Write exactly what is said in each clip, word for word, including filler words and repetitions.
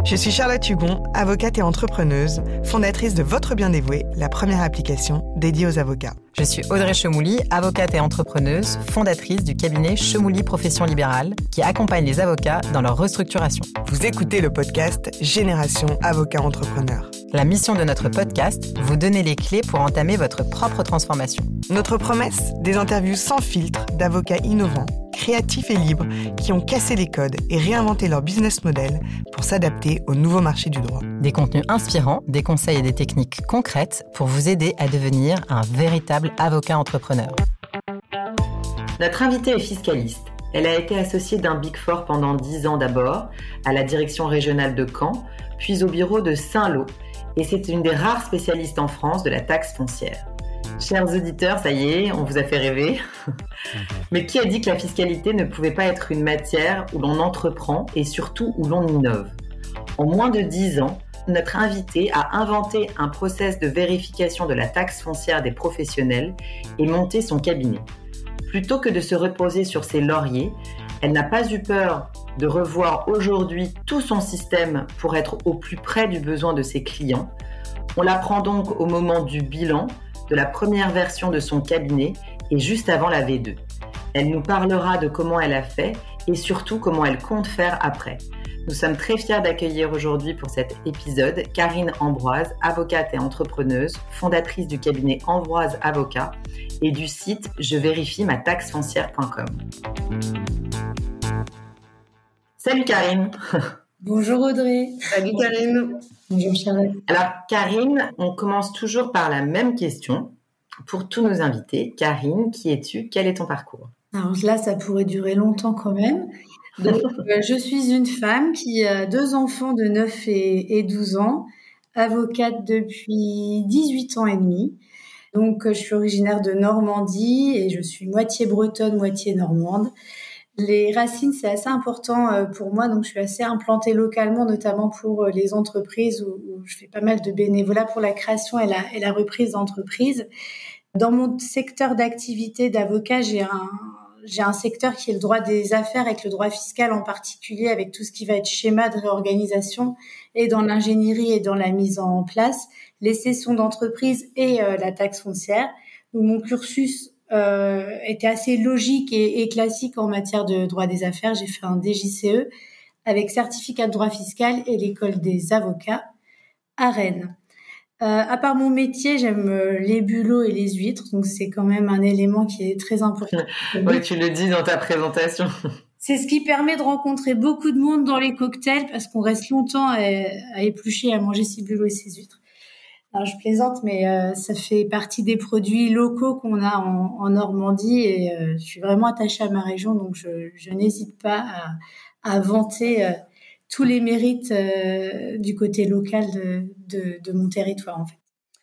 Je suis Charlotte Hugon, avocate et entrepreneuse, fondatrice de Votre Bien Dévoué, la première application dédiée aux avocats. Je suis Audrey Chemouli, avocate et entrepreneuse, fondatrice du cabinet Chemouli Profession Libérale, qui accompagne les avocats dans leur restructuration. Vous écoutez le podcast Génération Avocat Entrepreneur. La mission de notre podcast, vous donner les clés pour entamer votre propre transformation. Notre promesse, des interviews sans filtre d'avocats innovants, créatifs et libres qui ont cassé les codes et réinventé leur business model pour s'adapter au nouveau marché du droit. Des contenus inspirants, des conseils et des techniques concrètes pour vous aider à devenir un véritable avocat entrepreneur. Notre invitée est fiscaliste. Elle a été associée d'un Big Four pendant dix ans d'abord, à la direction régionale de Caen, puis au bureau de Saint-Lô. Et c'est une des rares spécialistes en France de la taxe foncière. Chers auditeurs, ça y est, on vous a fait rêver. Mais qui a dit que la fiscalité ne pouvait pas être une matière où l'on entreprend et surtout où l'on innove ? En moins de dix ans, notre invitée a inventé un process de vérification de la taxe foncière des professionnels et monté son cabinet. Plutôt que de se reposer sur ses lauriers, elle n'a pas eu peur de revoir aujourd'hui tout son système pour être au plus près du besoin de ses clients. On l'apprend donc au moment du bilan, de la première version de son cabinet et juste avant la V deux. Elle nous parlera de comment elle a fait et surtout comment elle compte faire après. Nous sommes très fiers d'accueillir aujourd'hui pour cet épisode Karine Ambroise, avocate et entrepreneuse, fondatrice du cabinet Ambroise Avocat et du site je vérifie ma taxe foncière point com. Salut Karine. Bonjour Audrey. Salut Karine. Bonjour Charlotte. Alors Karine, on commence toujours par la même question pour tous nos invités. Karine, qui es-tu ? Quel est ton parcours ? Alors là, ça pourrait durer longtemps quand même. Donc, euh, je suis une femme qui a deux enfants de neuf et, et douze ans, avocate depuis dix-huit ans et demi. Donc, je suis originaire de Normandie et je suis moitié bretonne, moitié normande. Les racines, c'est assez important pour moi, donc je suis assez implantée localement, notamment pour les entreprises où, où je fais pas mal de bénévolat pour la création et la, et la reprise d'entreprises. Dans mon secteur d'activité d'avocat, j'ai un, j'ai un secteur qui est le droit des affaires avec le droit fiscal en particulier, avec tout ce qui va être schéma de réorganisation et dans l'ingénierie et dans la mise en place, les cessions d'entreprise et euh, la taxe foncière. Donc mon cursus Euh, était assez logique et, et classique en matière de droit des affaires. J'ai fait un D J C E avec certificat de droit fiscal et l'école des avocats à Rennes. Euh, à part mon métier, j'aime les bulots et les huîtres, donc c'est quand même un élément qui est très important. Oui, tu le dis dans ta présentation. C'est ce qui permet de rencontrer beaucoup de monde dans les cocktails parce qu'on reste longtemps à, à éplucher, à manger ses bulots et ses huîtres. Alors, je plaisante, mais euh, ça fait partie des produits locaux qu'on a en, en Normandie et euh, je suis vraiment attachée à ma région, donc je, je n'hésite pas à, à vanter euh, tous les mérites euh, du côté local de, de, de mon territoire, en fait.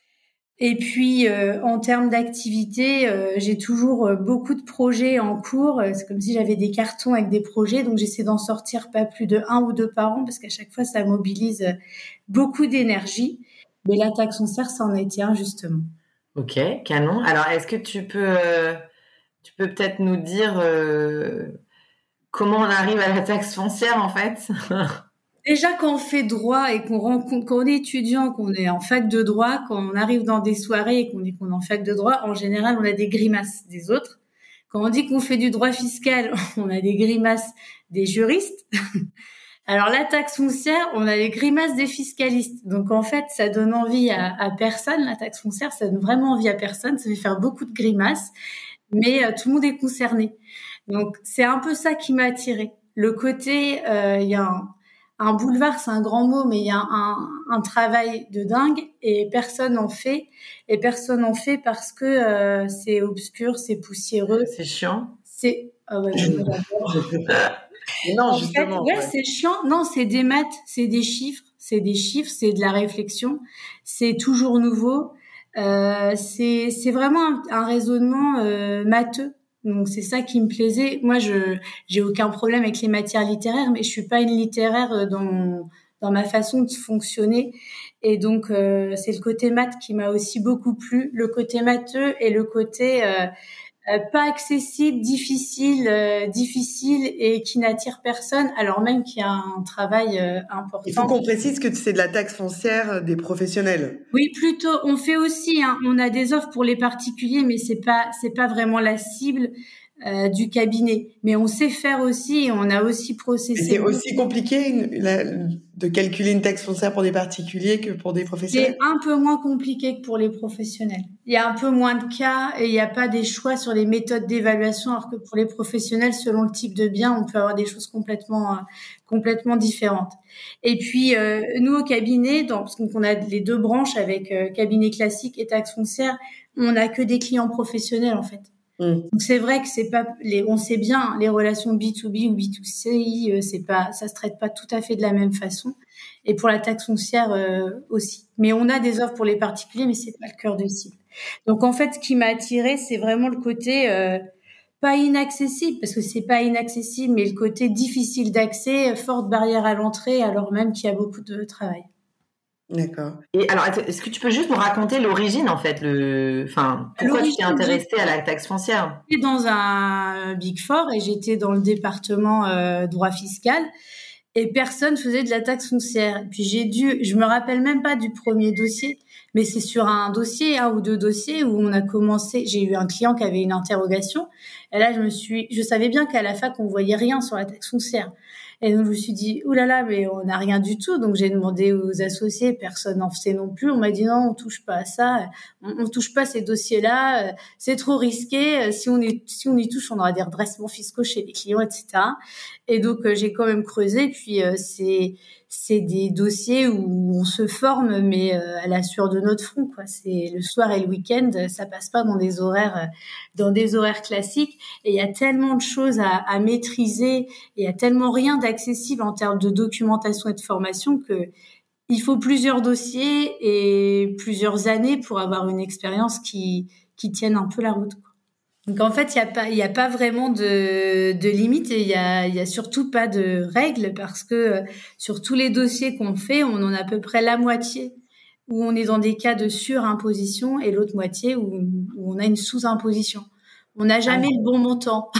Et puis, euh, en termes d'activité, euh, j'ai toujours euh, beaucoup de projets en cours. C'est comme si j'avais des cartons avec des projets, donc j'essaie d'en sortir pas plus de un ou deux par an parce qu'à chaque fois, ça mobilise beaucoup d'énergie. Mais la taxe foncière, ça en a été un, justement. Ok, canon. Alors, est-ce que tu peux, euh, tu peux peut-être nous dire euh, comment on arrive à la taxe foncière, en fait ? Déjà, quand on fait droit et qu'on rencontre, quand on est étudiant, qu'on est en fac de droit, quand on arrive dans des soirées et qu'on dit qu'on est en fac de droit, en général, on a des grimaces des autres. Quand on dit qu'on fait du droit fiscal, on a des grimaces des juristes. Alors, la taxe foncière, on a les grimaces des fiscalistes. Donc, en fait, ça donne envie à, à personne. La taxe foncière, ça donne vraiment envie à personne. Ça fait faire beaucoup de grimaces, mais euh, tout le monde est concerné. Donc, c'est un peu ça qui m'a attirée. Le côté, il euh, y a un, un boulevard, c'est un grand mot, mais il y a un, un travail de dingue et personne n'en fait. Et personne n'en fait parce que euh, c'est obscur, c'est poussiéreux. C'est chiant. C'est... Oh, ouais, je Non, en justement. fait, ouais, ouais. c'est chiant. Non, c'est des maths, c'est des chiffres, c'est des chiffres, c'est de la réflexion, c'est toujours nouveau. Euh, c'est c'est vraiment un, un raisonnement euh, matheux. Donc c'est ça qui me plaisait. Moi, je j'ai aucun problème avec les matières littéraires, mais je suis pas une littéraire dans mon, dans ma façon de fonctionner. Et donc euh, c'est le côté maths qui m'a aussi beaucoup plu, le côté matheux et le côté euh, euh, pas accessible, difficile, euh, difficile et qui n'attire personne, alors même qu'il y a un travail euh, important. Il faut qu'on précise que c'est de la taxe foncière des professionnels. Oui, plutôt. On fait aussi, hein, on a des offres pour les particuliers, mais c'est pas, c'est pas vraiment la cible euh, du cabinet. Mais on sait faire aussi, et on a aussi processé. C'est aussi compliqué une, la, de calculer une taxe foncière pour des particuliers que pour des professionnels. C'est un peu moins compliqué que pour les professionnels. Il y a un peu moins de cas et il n'y a pas des choix sur les méthodes d'évaluation, alors que pour les professionnels, selon le type de bien, on peut avoir des choses complètement, euh, complètement différentes. Et puis, euh, nous, au cabinet, dans, parce qu'on a les deux branches avec euh, cabinet classique et taxe foncière, on n'a que des clients professionnels, en fait. Mmh. Donc, c'est vrai que c'est pas, les, on sait bien, les relations B deux B ou B deux C, euh, c'est pas, ça se traite pas tout à fait de la même façon. Et pour la taxe foncière euh, aussi. Mais on a des offres pour les particuliers, mais c'est pas le cœur de cible. Donc en fait, ce qui m'a attirée, c'est vraiment le côté euh, pas inaccessible, parce que c'est pas inaccessible, mais le côté difficile d'accès, forte barrière à l'entrée, alors même qu'il y a beaucoup de travail. D'accord. Et alors, est-ce que tu peux juste nous raconter l'origine, en fait, le, enfin, pourquoi tu t'es intéressée à la taxe foncière? J'étais dans un Big Four et j'étais dans le département euh, droit fiscal. Et personne faisait de la taxe foncière. Puis j'ai dû, je me rappelle même pas du premier dossier, mais c'est sur un dossier, un ou deux dossiers où on a commencé. J'ai eu un client qui avait une interrogation. Et là, je me suis, je savais bien qu'à la fac, on voyait rien sur la taxe foncière. Et donc, je me suis dit, oulala, là là, mais on n'a rien du tout. Donc, j'ai demandé aux associés, personne n'en faisait non plus. On m'a dit, non, on touche pas à ça. On, on touche pas à ces dossiers-là. C'est trop risqué. Si on est, si on y touche, on aura des redressements fiscaux chez les clients, et cetera. Et donc, j'ai quand même creusé. Puis, c'est, c'est des dossiers où on se forme, mais à la sueur de notre front, quoi. C'est le soir et le week-end. Ça passe pas dans des horaires, dans des horaires classiques. Et il y a tellement de choses à, à maîtriser. Et il y a tellement rien d'accessible en termes de documentation et de formation que il faut plusieurs dossiers et plusieurs années pour avoir une expérience qui, qui tienne un peu la route, quoi. Donc, en fait, il y a pas, il y a pas vraiment de, de limite et il y a, il y a surtout pas de règles parce que euh, sur tous les dossiers qu'on fait, on en a à peu près la moitié où on est dans des cas de surimposition et l'autre moitié où, où on a une sous-imposition. On n'a jamais ah. le bon montant.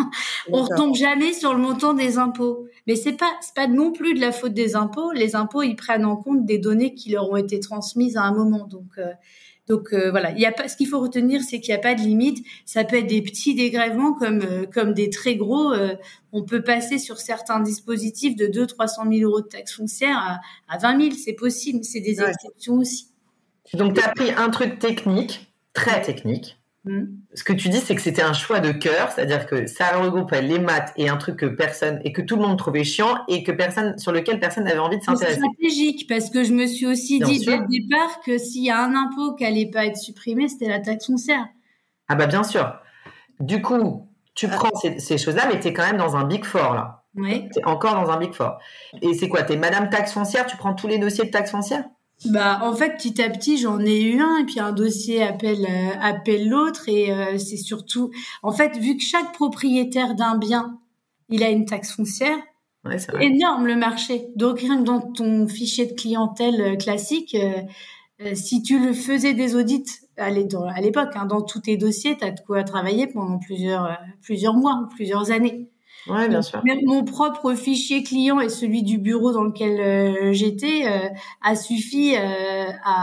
On retombe jamais sur le montant des impôts. Mais c'est pas, c'est pas non plus de la faute des impôts. Les impôts, ils prennent en compte des données qui leur ont été transmises à un moment. Donc, euh, donc euh, voilà. Il y a pas, ce qu'il faut retenir, c'est qu'il n'y a pas de limite. Ça peut être des petits dégrèvements comme euh, comme des très gros. Euh, on peut passer sur certains dispositifs de deux, trois cent mille euros de taxe foncière à, à vingt mille. C'est possible. C'est des ouais. exceptions aussi. Donc, tu as pris un truc technique, très technique. Mmh. Ce que tu dis, c'est que c'était un choix de cœur, c'est-à-dire que ça regroupait les maths et un truc que personne et que tout le monde trouvait chiant et que personne sur lequel personne n'avait envie de s'intéresser. C'est stratégique parce que je me suis aussi Bien dit sûr. dès le départ que s'il y a un impôt qui allait pas être supprimé, c'était la taxe foncière. Ah bah bien sûr. Du coup, tu ah. prends ces, ces choses-là, mais t'es quand même dans un Big Four là. Oui. T'es encore dans un Big Four. Et c'est quoi? T'es Madame taxe foncière? Tu prends tous les dossiers de taxe foncière? Bah, en fait, petit à petit, j'en ai eu un, et puis un dossier appelle, euh, appelle l'autre, et euh, c'est surtout, en fait, vu que chaque propriétaire d'un bien, il a une taxe foncière, ouais, c'est vrai. énorme le marché. Donc, rien que dans ton fichier de clientèle classique, euh, euh, si tu le faisais des audits à l'époque, hein, dans tous tes dossiers, t'as de quoi travailler pendant plusieurs, euh, plusieurs mois ou plusieurs années. Ouais, bien sûr. Même mon propre fichier client et celui du bureau dans lequel euh, j'étais euh, a suffi euh,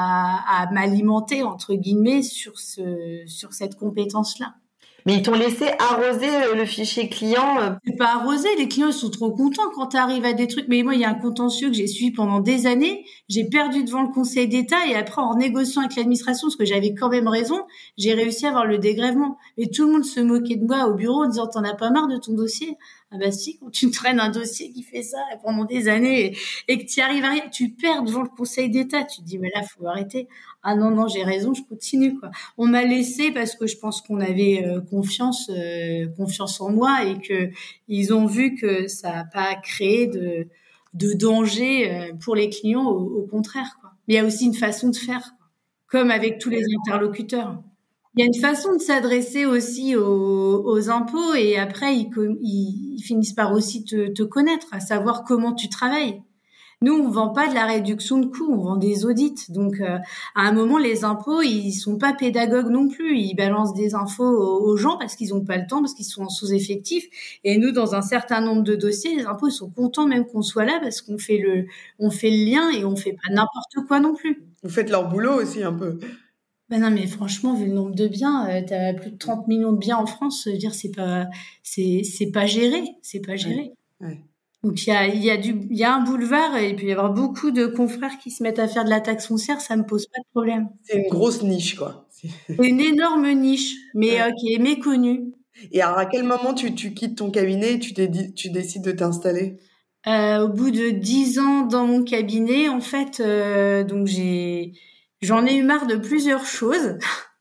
à, à m'alimenter entre guillemets sur ce sur cette compétence-là. Mais ils t'ont laissé arroser le fichier client. Euh... C'est pas arroser, les clients ils sont trop contents quand tu arrives à des trucs. Mais moi, il y a un contentieux que j'ai suivi pendant des années. J'ai perdu devant le Conseil d'État et après, en négociant avec l'administration, parce que j'avais quand même raison, j'ai réussi à avoir le dégrèvement. Et tout le monde se moquait de moi au bureau en disant « T'en as pas marre de ton dossier ?» Ah bah si, quand tu traînes un dossier qui fait ça pendant des années et, et que tu y arrives à rien, tu perds devant le Conseil d'État. Tu te dis, mais là, faut arrêter. Ah non, non, j'ai raison, je continue, quoi. On m'a laissé parce que je pense qu'on avait euh, confiance, euh, confiance en moi et que ils ont vu que ça n'a pas créé de, de danger euh, pour les clients, au, au contraire, quoi. Mais il y a aussi une façon de faire, quoi. Comme avec tous les interlocuteurs. Il y a une façon de s'adresser aussi aux, aux impôts et après ils, ils, ils finissent par aussi te, te connaître, à savoir comment tu travailles. Nous, on vend pas de la réduction de coûts, on vend des audits. Donc, euh, à un moment, les impôts, ils sont pas pédagogues non plus. Ils balancent des infos aux, aux gens parce qu'ils ont pas le temps, parce qu'ils sont en sous-effectif. Et nous, dans un certain nombre de dossiers, les impôts, ils sont contents même qu'on soit là parce qu'on fait le, on fait le lien et on fait pas n'importe quoi non plus. Vous faites leur boulot aussi un peu. Ben non, mais franchement, vu le nombre de biens, euh, t'as plus de trente millions de biens en France. Je veux dire, c'est pas, c'est, c'est pas géré, c'est pas géré. Ouais. Ouais. Donc il y a, il y a du, il y a un boulevard et il peut y avoir beaucoup de confrères qui se mettent à faire de la taxe foncière, ça me pose pas de problème. C'est une grosse niche, quoi. C'est une énorme niche, mais ouais. euh, qui est méconnue. Et alors, à quel moment tu, tu quittes ton cabinet et tu, t'es, tu décides de t'installer? euh, Au bout de dix ans dans mon cabinet, en fait, euh, donc j'ai, j'en ai eu marre de plusieurs choses.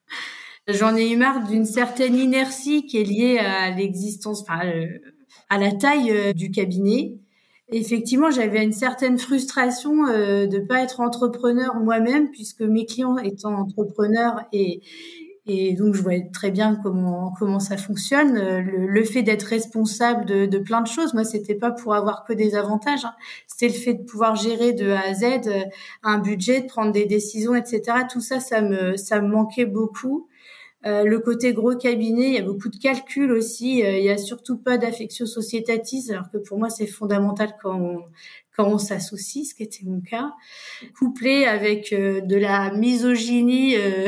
J'en ai eu marre d'une certaine inertie qui est liée à l'existence, enfin, euh, à la taille euh, du cabinet. Effectivement, j'avais une certaine frustration euh, de pas être entrepreneur moi-même, puisque mes clients étant entrepreneurs et et donc je voyais très bien comment comment ça fonctionne. Le, le fait d'être responsable de, de plein de choses, moi, c'était pas pour avoir que des avantages. Hein. C'était le fait de pouvoir gérer de A à Z euh, un budget, de prendre des décisions, et cetera. Tout ça, ça me ça me manquait beaucoup. Euh, le côté gros cabinet, il y a beaucoup de calculs aussi. Euh, il y a surtout pas d'affectio societatis, alors que pour moi c'est fondamental quand on, quand on s'associe, ce qui était mon cas. Couplé avec euh, de la misogynie euh,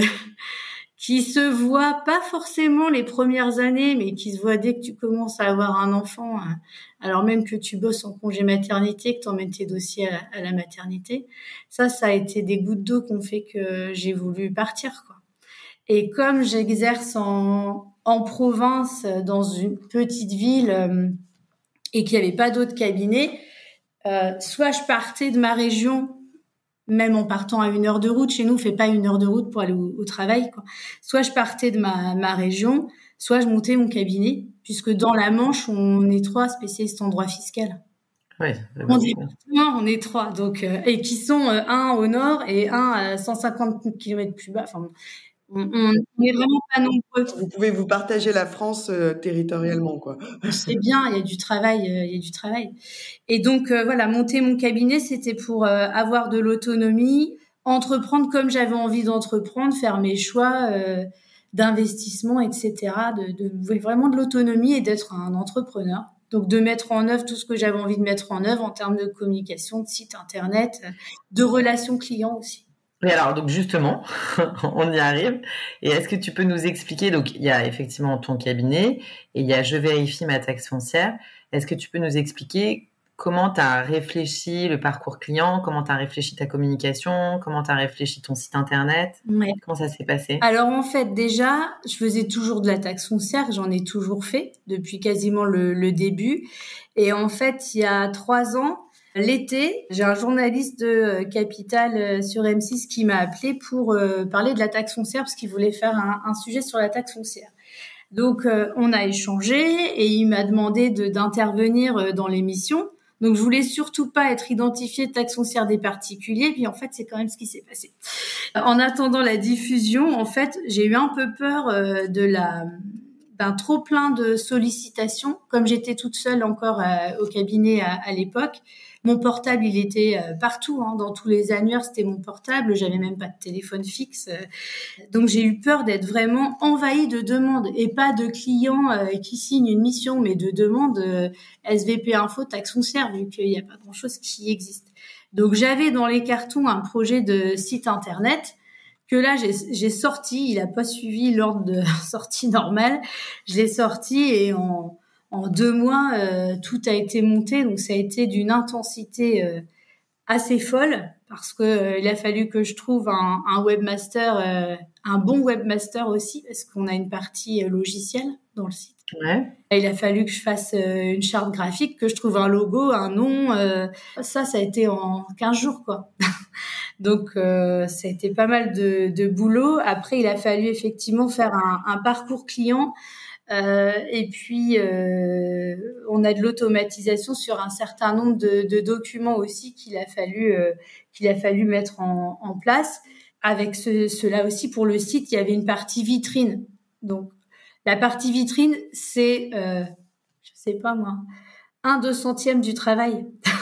qui se voit pas forcément les premières années, mais qui se voit dès que tu commences à avoir un enfant, hein, alors même que tu bosses en congé maternité, que tu emmènes tes dossiers à, à la maternité. Ça, ça a été des gouttes d'eau qui ont fait que j'ai voulu partir, quoi. Et comme j'exerce en, en province, dans une petite ville, euh, et qu'il n'y avait pas d'autres cabinets, euh, soit je partais de ma région, même en partant à une heure de route, chez nous on fait pas une heure de route pour aller au, au travail, quoi. Soit je partais de ma, ma région, soit je montais mon cabinet, puisque dans la Manche, on est trois spécialistes en droit fiscal. Oui, en département, on est trois, donc, euh, et qui sont euh, un au nord et un à cent cinquante kilomètres plus bas, enfin, On n'est vraiment pas nombreux. Vous pouvez vous partager la France euh, territorialement, quoi. C'est bien, il y a du travail, euh, il y a du travail. Et donc euh, voilà, monter mon cabinet, c'était pour euh, avoir de l'autonomie, entreprendre comme j'avais envie d'entreprendre, faire mes choix euh, d'investissement, et cetera. De, de vraiment de l'autonomie et d'être un entrepreneur. Donc de mettre en œuvre tout ce que j'avais envie de mettre en œuvre en termes de communication, de site internet, de relations clients aussi. Mais alors, donc justement, on y arrive. Et est-ce que tu peux nous expliquer, donc il y a effectivement ton cabinet et il y a Je vérifie ma taxe foncière. Est-ce que tu peux nous expliquer comment tu as réfléchi le parcours client, comment tu as réfléchi ta communication, comment tu as réfléchi ton site internet, ouais. Comment ça s'est passé? Alors en fait, déjà, je faisais toujours de la taxe foncière, j'en ai toujours fait depuis quasiment le, le début. Et en fait, il y a trois ans, l'été, j'ai un journaliste de Capital sur M six qui m'a appelé pour euh, parler de la taxe foncière parce qu'il voulait faire un, un sujet sur la taxe foncière. Donc, euh, on a échangé et il m'a demandé de, d'intervenir dans l'émission. Donc, je voulais surtout pas être identifiée de taxe foncière des particuliers. Puis, en fait, c'est quand même ce qui s'est passé. En attendant la diffusion, en fait, j'ai eu un peu peur euh, de la... d'un trop plein de sollicitations. Comme j'étais toute seule encore euh, au cabinet à, à l'époque, mon portable, il était euh, partout, hein, dans tous les annuaires, c'était mon portable. J'avais même pas de téléphone fixe. Donc, j'ai eu peur d'être vraiment envahie de demandes et pas de clients euh, qui signent une mission, mais de demandes euh, S V P Info, taxe foncière, vu qu'il n'y a pas grand-chose qui existe. Donc, j'avais dans les cartons un projet de site internet que là, j'ai, j'ai sorti. Il a pas suivi l'ordre de sortie normale. Je l'ai sorti et en... En deux mois, euh, tout a été monté, donc ça a été d'une intensité euh, assez folle parce que euh, il a fallu que je trouve un, un webmaster, euh, un bon webmaster aussi, parce qu'on a une partie euh, logicielle dans le site. Ouais. Et il a fallu que je fasse euh, une charte graphique, que je trouve un logo, un nom. Euh, ça, ça a été en quinze jours, quoi. Donc, euh, ça a été pas mal de, de boulot. Après, il a fallu effectivement faire un, un parcours client. Euh, et puis, euh, on a de l'automatisation sur un certain nombre de, de documents aussi qu'il a fallu euh, qu'il a fallu mettre en, en place. Avec ce, cela aussi, pour le site, il y avait une partie vitrine. Donc, la partie vitrine, c'est, euh, je sais pas moi, un deux centième du travail.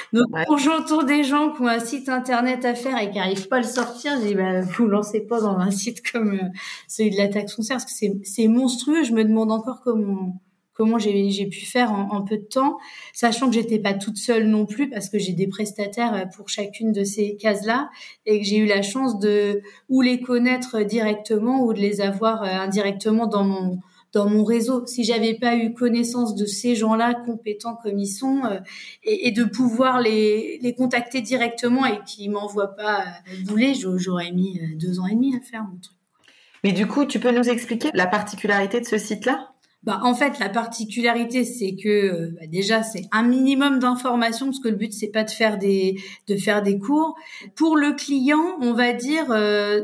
Donc, Ouais. quand j'entends des gens qui ont un site internet à faire et qui n'arrivent pas à le sortir, je dis, bah, vous lancez pas dans un site comme euh, celui de la taxe foncière, parce que c'est, c'est monstrueux. Je me demande encore comment, comment j'ai, j'ai pu faire en, en peu de temps, sachant que j'étais pas toute seule non plus, parce que j'ai des prestataires pour chacune de ces cases-là, et que j'ai eu la chance de ou les connaître directement ou de les avoir indirectement dans mon dans mon réseau. Si j'avais pas eu connaissance de ces gens-là compétents comme ils sont, euh, et, et de pouvoir les, les contacter directement et qu'ils m'envoient pas euh, bouler, j'aurais mis euh, deux ans et demi à faire mon truc. Mais du coup, tu peux nous expliquer la particularité de ce site-là ? Bah, en fait, la particularité, c'est que bah, déjà, c'est un minimum d'informations, parce que le but, c'est pas de faire des de faire des cours. Pour le client, on va dire, euh,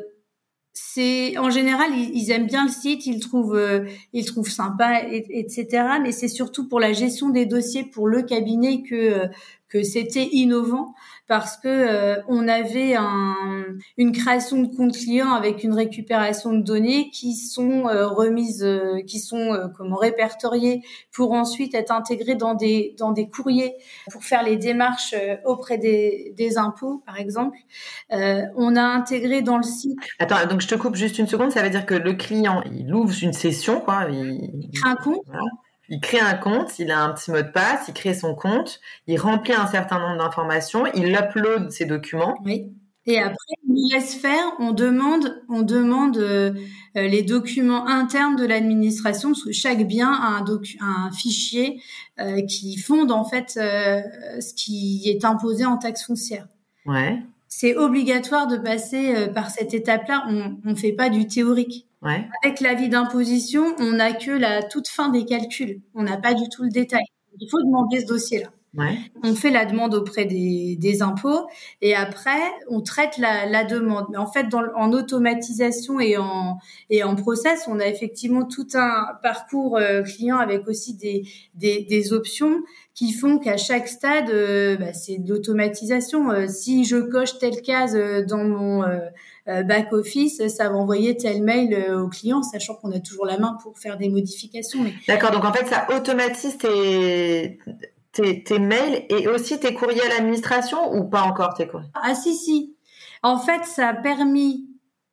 c'est en général, ils, ils aiment bien le site, ils le trouvent, euh, ils le trouvent sympa, et, etc. Mais c'est surtout pour la gestion des dossiers pour le cabinet que euh, que c'était innovant, parce que euh, on avait un, une création de compte client avec une récupération de données qui sont euh, remises, euh, qui sont euh, comment répertoriées pour ensuite être intégrées dans des dans des courriers pour faire les démarches euh, auprès des des impôts, par exemple. Euh, on a intégré dans le site. Attends, donc je te coupe juste une seconde. Ça veut dire que le client, il ouvre une session, quoi. Il, Il crée un compte. Voilà. Il crée un compte, il a un petit mot de passe, il crée son compte, il remplit un certain nombre d'informations, il upload ses documents. Oui. Et après, il laisse faire. On demande, on demande euh, les documents internes de l'administration, parce que chaque bien a un, docu- un fichier euh, qui fonde en fait euh, ce qui est imposé en taxe foncière. Ouais. C'est obligatoire de passer euh, par cette étape-là. On ne fait pas du théorique. Ouais. Avec l'avis d'imposition, on n'a que la toute fin des calculs. On n'a pas du tout le détail. Il faut demander ce dossier-là. Ouais. On fait la demande auprès des, des impôts et après on traite la, la demande. Mais en fait, dans, en automatisation et en et en process, on a effectivement tout un parcours euh, client avec aussi des, des des options qui font qu'à chaque stade, euh, bah, c'est de l'automatisation. Euh, si je coche telle case euh, dans mon euh, euh, back office, ça va envoyer tel mail euh, au client, sachant qu'on a toujours la main pour faire des modifications. Mais... D'accord. Donc en fait, ça automatise tes Tes, tes mails et aussi tes courriers à l'administration ou pas encore tes courriers ? Ah si, si. En fait, ça a permis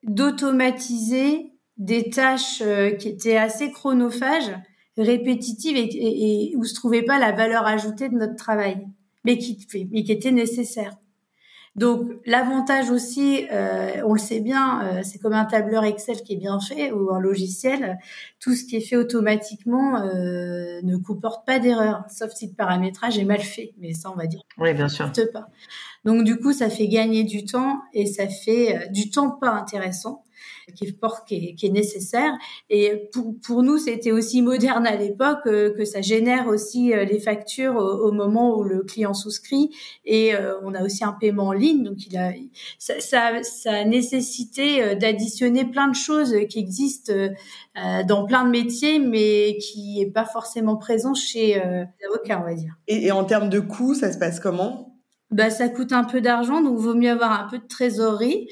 d'automatiser des tâches euh, qui étaient assez chronophages, répétitives et, et, et où se trouvait pas la valeur ajoutée de notre travail, mais qui, mais qui était nécessaire. Donc l'avantage aussi, euh, on le sait bien, euh, c'est comme un tableur Excel qui est bien fait ou un logiciel. Tout ce qui est fait automatiquement euh, ne comporte pas d'erreur, sauf si le paramétrage est mal fait. Mais ça, on va dire. Oui, bien sûr. Pas. Donc du coup, ça fait gagner du temps et ça fait euh, du temps pas intéressant, qui est, qui est, qui est nécessaire. Et pour, pour nous, c'était aussi moderne à l'époque euh, que ça génère aussi euh, les factures au, au moment où le client souscrit. Et euh, on a aussi un paiement en ligne, donc il a ça, ça, ça a nécessité euh, d'additionner plein de choses qui existent euh, dans plein de métiers, mais qui est pas forcément présent chez euh, les avocats, on va dire. Et, et en termes de coûts, ça se passe comment ? Bah, ça coûte un peu d'argent, donc vaut mieux avoir un peu de trésorerie.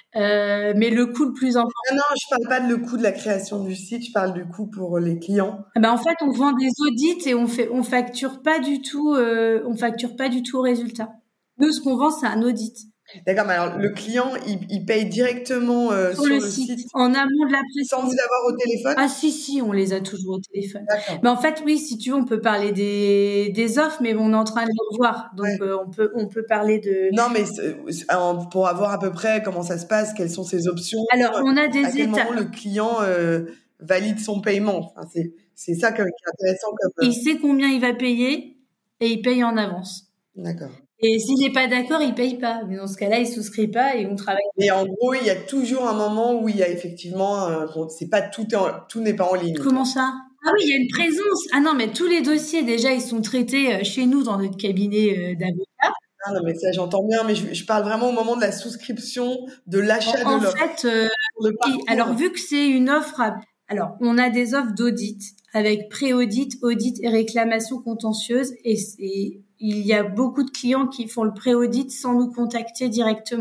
Euh, mais le coût le plus important. Non, non, je parle pas de le coût de la création du site, je parle du coût pour les clients. Bah, en fait, on vend des audits et on fait, on facture pas du tout, euh, on facture pas du tout au résultat. Nous, ce qu'on vend, c'est un audit. D'accord, mais alors le client, il, il paye directement euh, sur, sur le, le site, site, en amont de la prestation. Sans vous avoir au téléphone ? Ah si, si, on les a toujours au téléphone. D'accord. Mais en fait, oui, si tu veux, on peut parler des, des offres, mais on est en train de les revoir. Donc, ouais. euh, on peut on peut parler de... Non, mais euh, pour avoir à peu près comment ça se passe, quelles sont ces options. Alors, on a des à quel étapes. moment le client euh, valide son paiement. Enfin, c'est, c'est ça qui est intéressant. Comme... Il sait combien il va payer et il paye en avance. D'accord. Et s'il n'est pas d'accord, il paye pas. Mais dans ce cas-là, il souscrit pas et on travaille. Et en gros, il y a toujours un moment où il y a effectivement, euh, c'est pas tout, est en, tout n'est pas en ligne. Comment ça ? Ah oui, il y a une présence. Ah non, mais tous les dossiers déjà, ils sont traités chez nous dans notre cabinet d'avocats. Ah non, mais ça j'entends bien, mais je, je parle vraiment au moment de la souscription, de l'achat en, de l'offre. En fait, euh, alors vu que c'est une offre, à... alors on a des offres d'audit avec pré-audit, audit et réclamation contentieuse, et c'est il y a beaucoup de clients qui font le pré-audit sans nous contacter directement.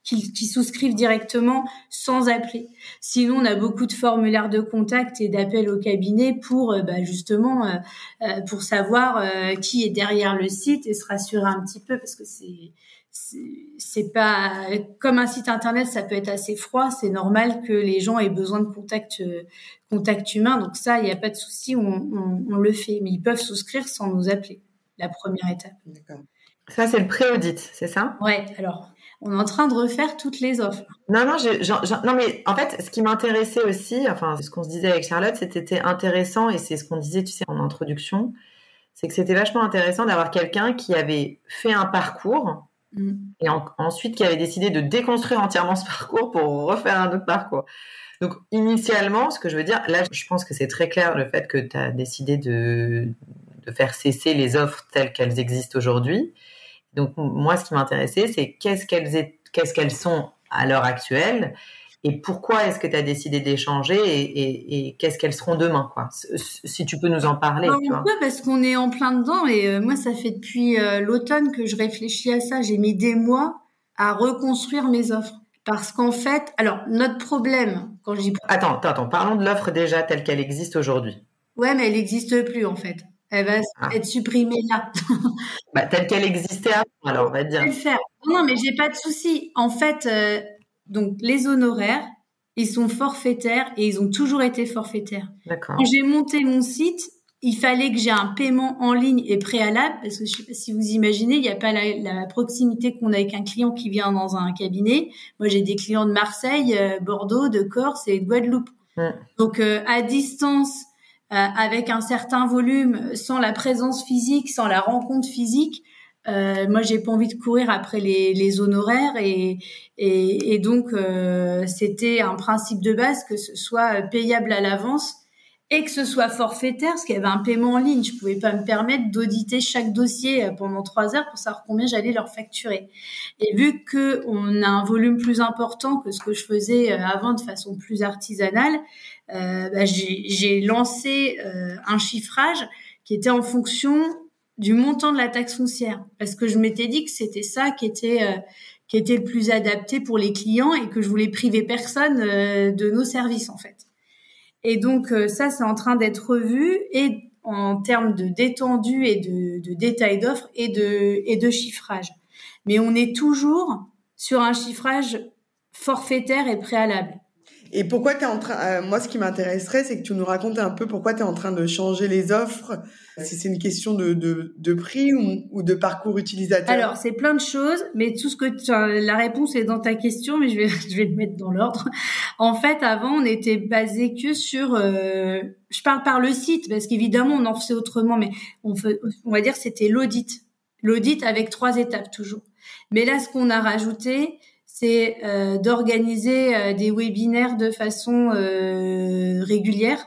qui, qui souscrivent directement sans appeler. Sinon, on a beaucoup de formulaires de contact et d'appels au cabinet pour euh, bah, justement euh, euh, pour savoir euh, qui est derrière le site et se rassurer un petit peu parce que c'est c'est, c'est pas comme un site internet, ça peut être assez froid. C'est normal que les gens aient besoin de contact euh, contact humain. Donc ça, il n'y a pas de souci, on, on, on le fait. Mais ils peuvent souscrire sans nous appeler. La première étape. D'accord. Ça, c'est le pré-audit, c'est ça? Ouais. Alors, on est en train de refaire toutes les offres. Non, non, j'ai, j'ai, j'ai, non, mais en fait, ce qui m'intéressait aussi, enfin, ce qu'on se disait avec Charlotte, c'était intéressant, et c'est ce qu'on disait, tu sais, en introduction, c'est que c'était vachement intéressant d'avoir quelqu'un qui avait fait un parcours mmh. et en, ensuite qui avait décidé de déconstruire entièrement ce parcours pour refaire un autre parcours. Donc, initialement, ce que je veux dire, là, je pense que c'est très clair le fait que tu as décidé de de faire cesser les offres telles qu'elles existent aujourd'hui. Donc, moi, ce qui m'intéressait, c'est qu'est-ce qu'elles, est, qu'est-ce qu'elles sont à l'heure actuelle et pourquoi est-ce que tu as décidé d'échanger et, et, et qu'est-ce qu'elles seront demain, quoi. Si tu peux nous en parler. Non, tu vois. Parce qu'on est en plein dedans et euh, moi, ça fait depuis euh, l'automne que je réfléchis à ça. J'ai mis des mois à reconstruire mes offres. Parce qu'en fait, alors, notre problème, quand je dis... Attends, attends, attends, parlons de l'offre déjà telle qu'elle existe aujourd'hui. Ouais, mais elle n'existe plus, en fait. Elle va ah. être supprimée là. Bah, telle qu'elle existait avant, alors on va dire. Je vais le faire. Non, mais j'ai pas de souci. En fait, euh, donc les honoraires, ils sont forfaitaires et ils ont toujours été forfaitaires. D'accord. Quand j'ai monté mon site, il fallait que j'ai un paiement en ligne et préalable parce que je sais pas si vous imaginez, il n'y a pas la, la proximité qu'on a avec un client qui vient dans un cabinet. Moi, j'ai des clients de Marseille, euh, Bordeaux, de Corse et de Guadeloupe. Mmh. Donc, euh, à distance. Euh, avec un certain volume, sans la présence physique, sans la rencontre physique, euh, moi j'ai pas envie de courir après les, les honoraires et, et, et donc euh, c'était un principe de base que ce soit payable à l'avance et que ce soit forfaitaire, parce qu'il y avait un paiement en ligne. Je pouvais pas me permettre d'auditer chaque dossier pendant trois heures pour savoir combien j'allais leur facturer. Et vu que on a un volume plus important que ce que je faisais avant de façon plus artisanale, euh, bah, j'ai, j'ai lancé euh, un chiffrage qui était en fonction du montant de la taxe foncière, parce que je m'étais dit que c'était ça qui était euh, qui était le plus adapté pour les clients et que je voulais priver personne euh, de nos services en fait. Et donc euh, ça, c'est en train d'être revu et en termes de détendu et de, de détail d'offres et de et de chiffrage. Mais on est toujours sur un chiffrage forfaitaire et préalable. Et pourquoi t'es en train, euh, moi, ce qui m'intéresserait, c'est que tu nous racontes un peu pourquoi t'es en train de changer les offres. Si c'est une question de, de, de prix ou, ou de parcours utilisateur. Alors, c'est plein de choses, mais tout ce que tu, la réponse est dans ta question, mais je vais, je vais le mettre dans l'ordre. En fait, avant, on était basé que sur, euh, je parle par le site, parce qu'évidemment, on en faisait autrement, mais on fait, on va dire, c'était l'audit. L'audit avec trois étapes, toujours. Mais là, ce qu'on a rajouté, c'est euh, d'organiser euh, des webinaires de façon euh, régulière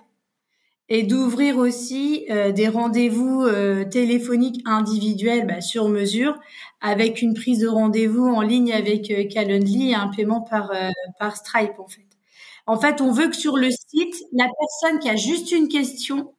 et d'ouvrir aussi euh, des rendez-vous euh, téléphoniques individuels bah, sur mesure avec une prise de rendez-vous en ligne avec euh, Calendly et un paiement par euh, par Stripe en fait. En fait, on veut que sur le site, la personne qui a juste une question,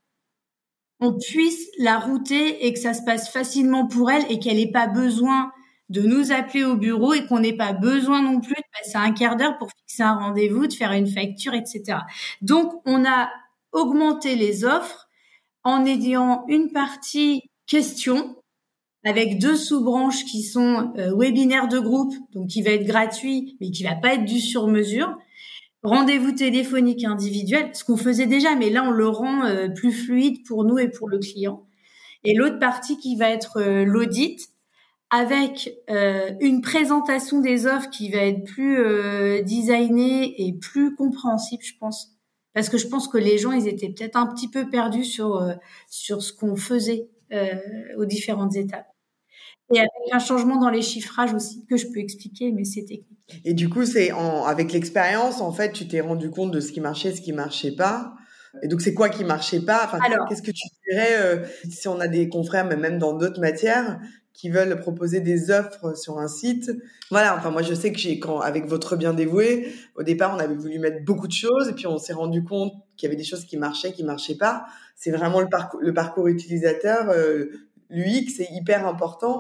on puisse la router et que ça se passe facilement pour elle et qu'elle n'ait pas besoin de nous appeler au bureau et qu'on n'ait pas besoin non plus de passer un quart d'heure pour fixer un rendez-vous, de faire une facture, et cetera. Donc, on a augmenté les offres en ayant une partie questions avec deux sous-branches qui sont euh, webinaire de groupe, donc qui va être gratuit, mais qui va pas être du sur-mesure. Rendez-vous téléphonique individuel, ce qu'on faisait déjà, mais là, on le rend euh, plus fluide pour nous et pour le client. Et l'autre partie qui va être euh, l'audit, avec euh, une présentation des offres qui va être plus euh, designée et plus compréhensible, je pense. Parce que je pense que les gens, ils étaient peut-être un petit peu perdus sur euh, sur ce qu'on faisait euh, aux différentes étapes. Et avec un changement dans les chiffrages aussi, que je peux expliquer, mais c'est technique. Et du coup, c'est en, avec l'expérience, en fait, tu t'es rendu compte de ce qui marchait, ce qui marchait pas. Et donc, c'est quoi qui marchait pas? Enfin, alors, qu'est-ce que tu dirais euh, si on a des confrères, mais même dans d'autres matières, qui veulent proposer des offres sur un site. Voilà, enfin moi je sais que j'ai quand avec votre bien dévoué, au départ on avait voulu mettre beaucoup de choses et puis on s'est rendu compte qu'il y avait des choses qui marchaient, qui marchaient pas. C'est vraiment le parcours, le parcours utilisateur, euh, l'U X c'est hyper important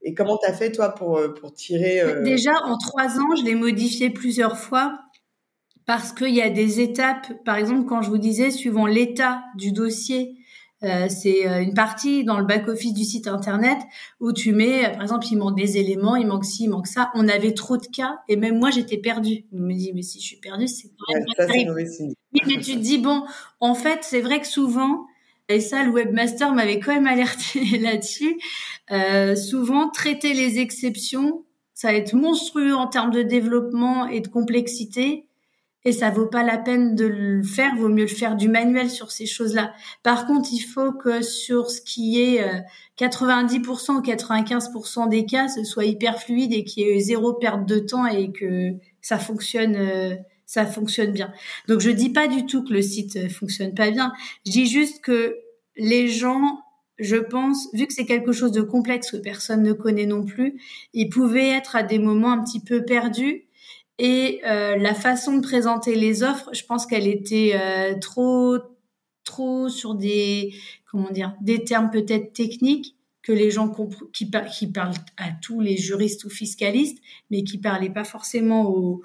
Et comment tu as fait, toi, pour, pour tirer... Euh... Déjà, en trois ans, je l'ai modifié plusieurs fois parce qu'il y a des étapes. Par exemple, quand je vous disais, suivant l'état du dossier, euh, c'est une partie dans le back-office du site Internet où tu mets, par exemple, il manque des éléments, il manque ci, il manque ça. On avait trop de cas et même moi, j'étais perdue. Je me dis, mais si je suis perdue, c'est quand même ouais, ça, c'est mauvais signe. Oui, mais tu te dis, bon, en fait, c'est vrai que souvent... Et ça, le webmaster m'avait quand même alerté là-dessus. Euh, souvent, traiter les exceptions, ça va être monstrueux en termes de développement et de complexité. Et ça vaut pas la peine de le faire. Vaut mieux le faire du manuel sur ces choses-là. Par contre, il faut que sur ce qui est euh, quatre-vingt-dix pour cent ou quatre-vingt-quinze pour cent des cas, ce soit hyper fluide et qu'il y ait zéro perte de temps et que ça fonctionne... Euh, ça fonctionne bien. Donc, je dis pas du tout que le site fonctionne pas bien. Je dis juste que les gens, je pense, vu que c'est quelque chose de complexe que personne ne connaît non plus, ils pouvaient être à des moments un petit peu perdus. Et euh, la façon de présenter les offres, je pense qu'elle était euh, trop, trop sur des, comment dire, des termes peut-être techniques que les gens comp- qui, par- qui parlent à tous les juristes ou fiscalistes, mais qui parlaient pas forcément aux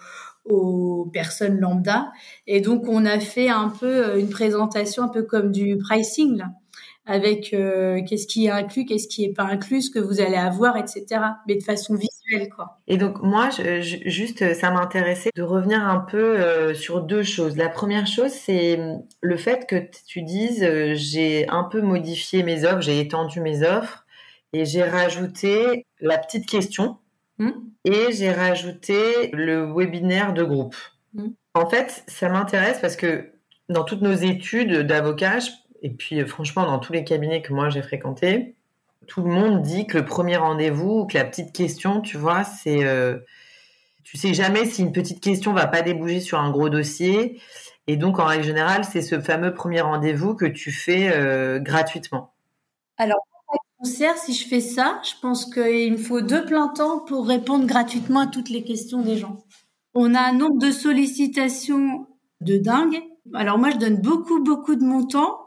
aux personnes lambda. Et donc, on a fait un peu une présentation un peu comme du pricing, là, avec euh, qu'est-ce qui est inclus, qu'est-ce qui est pas inclus, ce que vous allez avoir, et cetera. Mais de façon visuelle, quoi. Et donc, moi, je, je, juste, ça m'intéressait de revenir un peu euh, sur deux choses. La première chose, c'est le fait que tu dises euh, j'ai un peu modifié mes offres, j'ai étendu mes offres et j'ai rajouté la petite question. Mmh. Et j'ai rajouté le webinaire de groupe. Mmh. En fait, ça m'intéresse parce que dans toutes nos études d'avocat, et puis franchement dans tous les cabinets que moi j'ai fréquentés, tout le monde dit que le premier rendez-vous, que la petite question, tu vois, c'est... Euh, tu sais jamais si une petite question va pas déboucher sur un gros dossier. Et donc, en règle générale, c'est ce fameux premier rendez-vous que tu fais euh, gratuitement. Alors, concert, si je fais ça, je pense qu'il me faut deux plein temps pour répondre gratuitement à toutes les questions des gens. On a un nombre de sollicitations de dingue. Alors moi, je donne beaucoup, beaucoup de mon temps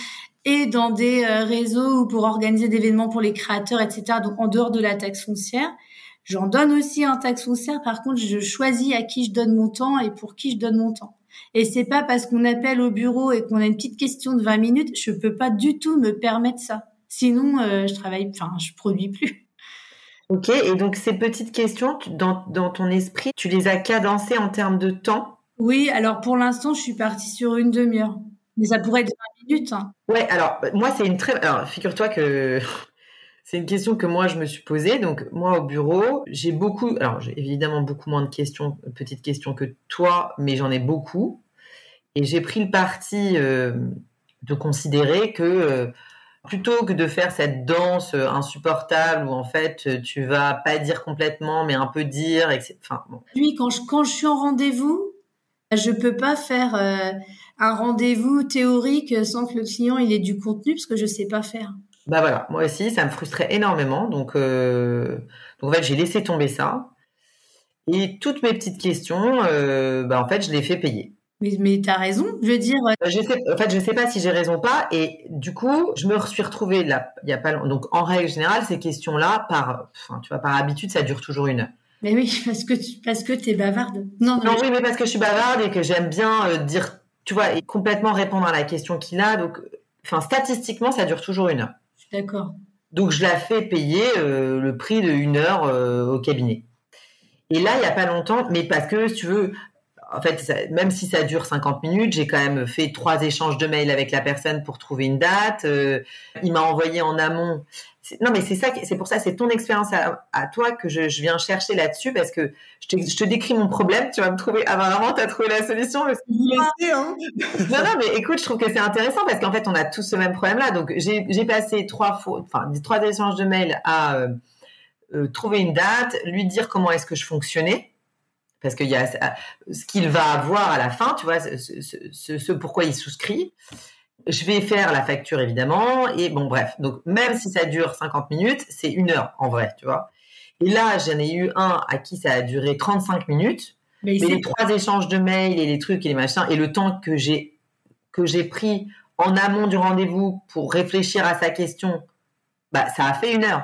et dans des réseaux ou pour organiser des événements pour les créateurs, et cetera. Donc en dehors de la taxe foncière, j'en donne aussi un taxe foncière. Par contre, je choisis à qui je donne mon temps et pour qui je donne mon temps. Et c'est pas parce qu'on appelle au bureau et qu'on a une petite question de vingt minutes, je peux pas du tout me permettre ça. Sinon, euh, je travaille, enfin, je produis plus. Ok, et donc ces petites questions, tu, dans, dans ton esprit, tu les as cadencées en termes de temps ? Oui, alors pour l'instant, je suis partie sur une demi-heure. Mais ça pourrait être vingt minutes. Hein. Ouais, alors moi, c'est une très... Alors, figure-toi que c'est une question que moi, je me suis posée. Donc, moi, au bureau, j'ai beaucoup... Alors, j'ai évidemment beaucoup moins de questions, petites questions que toi, mais j'en ai beaucoup. Et j'ai pris le parti euh, de considérer que... Euh, plutôt que de faire cette danse insupportable où en fait tu vas pas dire complètement mais un peu dire, et cetera. Enfin, bon. Lui, quand je, quand je suis en rendez-vous, je peux pas faire euh, un rendez-vous théorique sans que le client il ait du contenu parce que je sais pas faire. Bah voilà, moi aussi ça me frustrait énormément donc, euh, donc en fait j'ai laissé tomber ça et toutes mes petites questions euh, bah en fait je les fais payer. Mais, mais t'as raison, je veux dire. Je sais, en fait, je sais pas si j'ai raison ou pas, et du coup, je me suis retrouvée là, il y a pas longtemps. Donc, en règle générale, ces questions-là, par, enfin, tu vois, par habitude, ça dure toujours une heure. Mais oui, parce que tu, parce que t'es bavarde. Non, non, non mais oui, mais parce que je suis bavarde et que j'aime bien euh, dire, tu vois, et complètement répondre à la question qu'il a. Donc, enfin, statistiquement, ça dure toujours une heure. Je suis d'accord. Donc, je la fais payer euh, le prix de une heure euh, au cabinet. Et là, il y a pas longtemps, mais parce que, si tu veux. En fait, ça, même si ça dure cinquante minutes, j'ai quand même fait trois échanges de mails avec la personne pour trouver une date. Euh, il m'a envoyé en amont. C'est, non, mais c'est ça, c'est pour ça, c'est ton expérience à, à toi que je, je viens chercher là-dessus parce que je te, je te décris mon problème. Tu vas me trouver. Ah, bah, vraiment, t'as trouvé la solution. Parce que... hein non, non, mais écoute, je trouve que c'est intéressant parce qu'en fait, on a tous ce même problème-là. Donc, j'ai, j'ai passé trois fois, enfin, trois échanges de mails à euh, euh, trouver une date, lui dire comment est-ce que je fonctionnais. Parce qu'il y a ce qu'il va avoir à la fin, tu vois, ce, ce, ce, ce pourquoi il souscrit. Je vais faire la facture, évidemment. Et bon, bref. Donc, même si ça dure cinquante minutes, c'est une heure, en vrai, tu vois. Et là, j'en ai eu un à qui ça a duré trente-cinq minutes. Mais, mais les trois échanges de mails et les trucs et les machins, et le temps que j'ai, que j'ai pris en amont du rendez-vous pour réfléchir à sa question, bah, ça a fait une heure.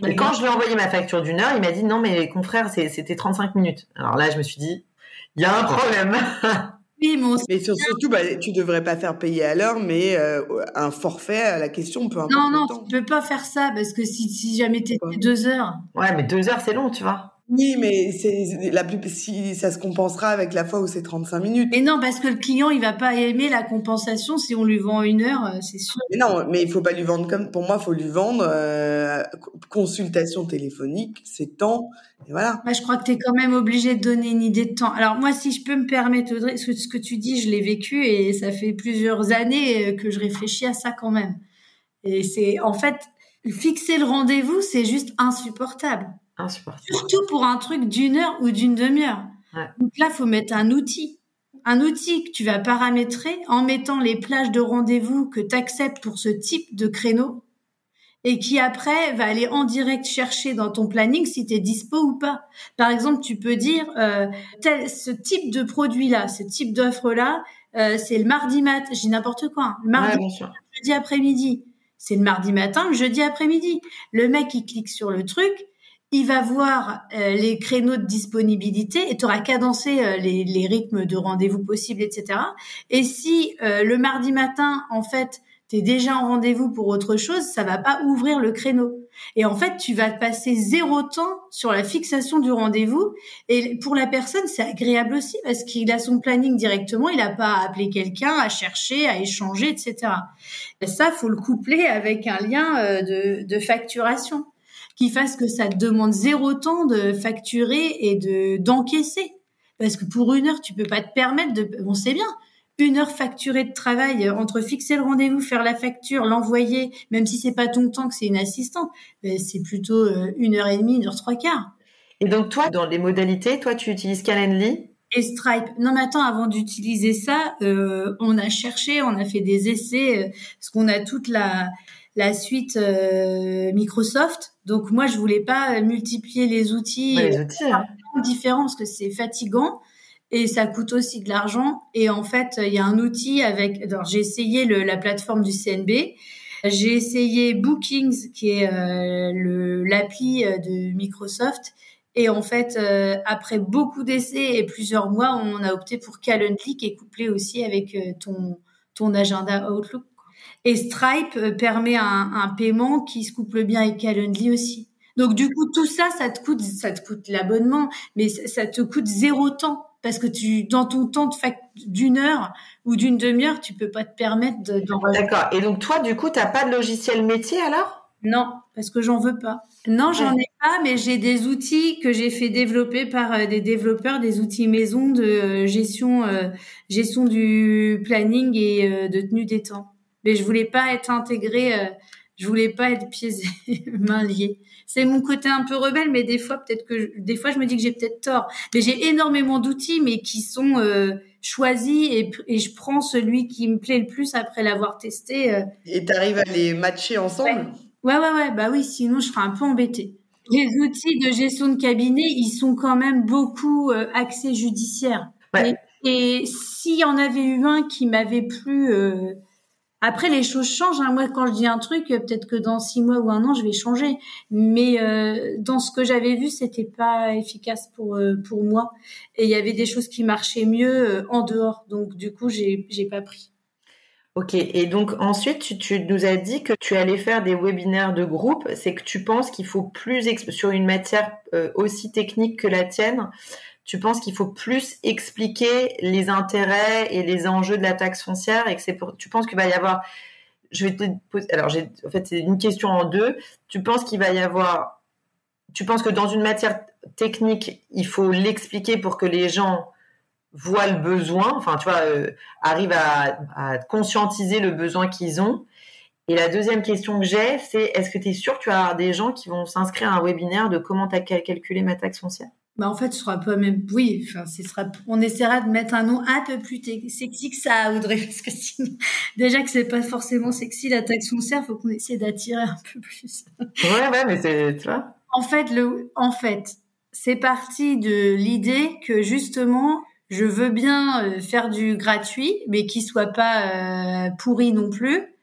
Et quand je lui ai envoyé ma facture d'une heure, il m'a dit non mais confrère, c'est, c'était trente-cinq minutes. Alors là, je me suis dit, il y a un problème. Oui, mon... Mais surtout, bah, tu devrais pas faire payer à l'heure, mais euh, un forfait à la question, peu importe non, le non, temps. Non, tu peux pas faire ça parce que si, si jamais t'es deux heures. Ouais, mais deux heures, c'est long, tu vois. Oui, mais c'est la plus si ça se compensera avec la fois où c'est trente-cinq minutes. Et non, parce que le client, il va pas aimer la compensation si on lui vend une heure, c'est sûr. Mais non, mais il faut pas lui vendre comme pour moi, il faut lui vendre euh, consultation téléphonique, c'est temps et voilà. Bah, je crois que tu es quand même obligé de donner une idée de temps. Alors moi, si je peux me permettre, Audrey, ce que, ce que tu dis, je l'ai vécu et ça fait plusieurs années que je réfléchis à ça quand même. Et c'est en fait fixer le rendez-vous, c'est juste insupportable. Insupportable. Surtout pour un truc d'une heure ou d'une demi-heure. Ouais. Donc là, faut mettre un outil. Un outil que tu vas paramétrer en mettant les plages de rendez-vous que tu acceptes pour ce type de créneau et qui après va aller en direct chercher dans ton planning si tu es dispo ou pas. Par exemple, tu peux dire euh, tel, ce type de produit-là, ce type d'offre-là, euh, c'est le mardi matin, j'ai n'importe quoi, hein, le mardi ouais, matin, le jeudi après-midi. C'est le mardi matin, le jeudi après-midi. Le mec, il clique sur le truc, il va voir euh, les créneaux de disponibilité et tu auras cadencé euh, les, les rythmes de rendez-vous possibles, et cetera. Et si euh, le mardi matin, en fait, tu es déjà en rendez-vous pour autre chose, ça va pas ouvrir le créneau. Et en fait, tu vas passer zéro temps sur la fixation du rendez-vous. Et pour la personne, c'est agréable aussi parce qu'il a son planning directement, il n'a pas à appeler quelqu'un, à chercher, à échanger, et cetera. Et ça, faut le coupler avec un lien de, de facturation qui fasse que ça te demande zéro temps de facturer et de d'encaisser. Parce que pour une heure, tu peux pas te permettre de... Bon, c'est bien. Une heure facturée de travail entre fixer le rendez-vous, faire la facture, l'envoyer, même si c'est pas ton temps que c'est une assistante, c'est plutôt une heure et demie, une heure trois quarts. Et donc toi, dans les modalités, toi tu utilises Calendly et Stripe. Non, mais attends, avant d'utiliser ça, euh, on a cherché, on a fait des essais, euh, parce qu'on a toute la la suite euh, Microsoft. Donc moi, je voulais pas multiplier les outils, ouais, les outils hein. différents parce que c'est fatigant. Et ça coûte aussi de l'argent. Et en fait, il y a un outil avec... Alors, j'ai essayé le, la plateforme du C N B. J'ai essayé Bookings, qui est euh, le, l'appli de Microsoft. Et en fait, euh, après beaucoup d'essais et plusieurs mois, on a opté pour Calendly, qui est couplé aussi avec euh, ton, ton agenda Outlook. Et Stripe euh, permet un, un paiement qui se couple bien avec Calendly aussi. Donc, du coup, tout ça, ça te coûte, ça te coûte l'abonnement, mais ça, ça te coûte zéro temps. Parce que tu, dans ton temps de fac, d'une heure ou d'une demi-heure, tu peux pas te permettre de, d'en rajouter. D'accord. Et donc, toi, du coup, t'as pas de logiciel métier alors? Non, parce que j'en veux pas. Non, j'en ai pas, mais j'ai des outils que j'ai fait développer par euh, des développeurs, des outils maison de euh, gestion, euh, gestion du planning et euh, de tenue des temps. Mais je voulais pas être intégrée, euh, je voulais pas être pieds et mains liés. C'est mon côté un peu rebelle, mais des fois, peut-être que, je, des fois, je me dis que j'ai peut-être tort. Mais j'ai énormément d'outils, mais qui sont euh, choisis et, et je prends celui qui me plaît le plus après l'avoir testé. Euh. Et t'arrives à les matcher ensemble? Ouais, ouais, ouais. Bah oui, sinon, je serais un peu embêtée. Les outils de gestion de cabinet, ils sont quand même beaucoup euh, axés judiciaires. Ouais. Et, et s'il y en avait eu un qui m'avait plu... Euh, Après, les choses changent. Hein. Moi, quand je dis un truc, peut-être que dans six mois ou un an, je vais changer. Mais euh, dans ce que j'avais vu, c'était pas efficace pour euh, pour moi. Et il y avait des choses qui marchaient mieux euh, en dehors. Donc, du coup, j'ai j'ai pas pris. Ok. Et donc ensuite, tu, tu nous as dit que tu allais faire des webinaires de groupe. C'est que tu penses qu'il faut plus exp- sur une matière euh, aussi technique que la tienne. Tu penses qu'il faut plus expliquer les intérêts et les enjeux de la taxe foncière et que c'est pour, tu penses qu'il va y avoir, je vais te poser, alors j'ai, en fait, c'est une question en deux. Tu penses qu'il va y avoir, tu penses que dans une matière technique, il faut l'expliquer pour que les gens voient le besoin, enfin, tu vois, euh, arrivent à, à conscientiser le besoin qu'ils ont. Et la deuxième question que j'ai, c'est est-ce que tu es sûr que tu vas avoir des gens qui vont s'inscrire à un webinaire de comment tu as calculé ma taxe foncière? Bah en fait, ce sera pas même, oui, enfin, ce sera, on essaiera de mettre un nom un peu plus t- sexy que ça, Audrey, parce que sinon, déjà que c'est pas forcément sexy la taxe foncière, faut qu'on essaie d'attirer un peu plus. Ouais, ouais, mais c'est, tu vois. En fait, le, en fait, c'est parti de l'idée que justement, je veux bien faire du gratuit, mais qui soit pas euh, pourri non plus.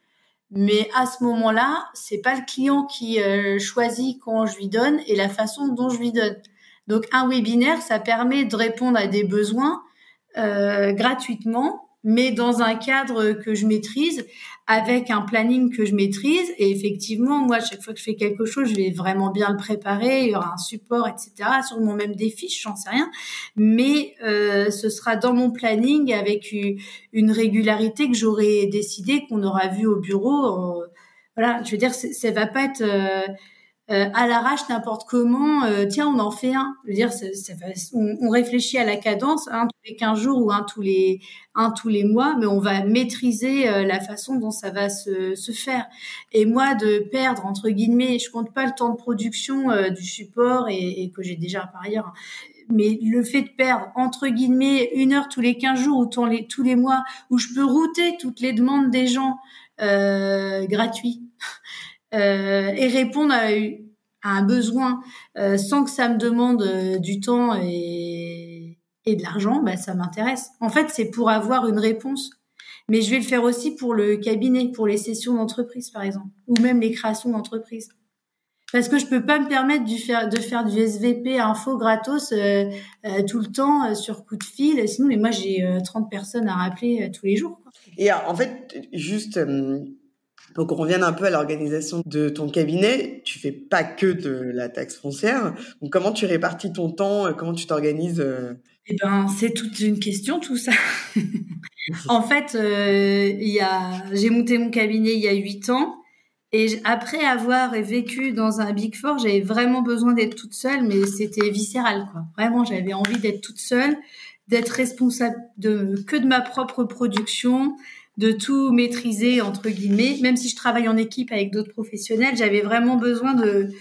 Mais à ce moment-là, c'est pas le client qui euh, choisit quand je lui donne et la façon dont je lui donne. Donc, un webinaire, ça permet de répondre à des besoins euh, gratuitement, mais dans un cadre que je maîtrise, avec un planning que je maîtrise. Et effectivement, moi, chaque fois que je fais quelque chose, je vais vraiment bien le préparer. Il y aura un support, et cetera. Sûrement même des fiches, j'en sais rien. Mais euh, ce sera dans mon planning avec une régularité que j'aurai décidé, qu'on aura vu au bureau. Euh, voilà, je veux dire, ça va pas être... Euh, Euh, à l'arrache n'importe comment, euh, tiens, on en fait un. Je veux dire, ça, ça va, on, on réfléchit à la cadence, un tous les quinze jours ou un tous les un tous les mois, mais on va maîtriser euh, la façon dont ça va se, se faire. Et moi, de perdre entre guillemets, je compte pas le temps de production euh, du support et, et que j'ai déjà par ailleurs. Mais le fait de perdre entre guillemets une heure tous les quinze jours ou tous les tous les mois, où je peux router toutes les demandes des gens euh, gratuits. Euh, et répondre à, à un besoin euh, sans que ça me demande euh, du temps et, et de l'argent, bah, ça m'intéresse. En fait, c'est pour avoir une réponse. Mais je vais le faire aussi pour le cabinet, pour les sessions d'entreprise, par exemple, ou même les créations d'entreprise. Parce que je peux pas me permettre de faire, de faire du S V P info gratos euh, euh, tout le temps euh, sur coup de fil. Sinon, mais moi, j'ai euh, trente personnes à rappeler euh, tous les jours, quoi. Et en fait, juste... Euh... Donc, on revient un peu à l'organisation de ton cabinet. Tu fais pas que de la taxe foncière. Donc, comment tu répartis ton temps? Comment tu t'organises? Eh ben, c'est toute une question, tout ça. En fait, euh, il y a, j'ai monté mon cabinet il y a huit ans. Et après avoir vécu dans un Big Four, j'avais vraiment besoin d'être toute seule, mais c'était viscéral, quoi. Vraiment, j'avais envie d'être toute seule, d'être responsable de, que de ma propre production, de tout maîtriser, entre guillemets. Même si je travaille en équipe avec d'autres professionnels, j'avais vraiment besoin de,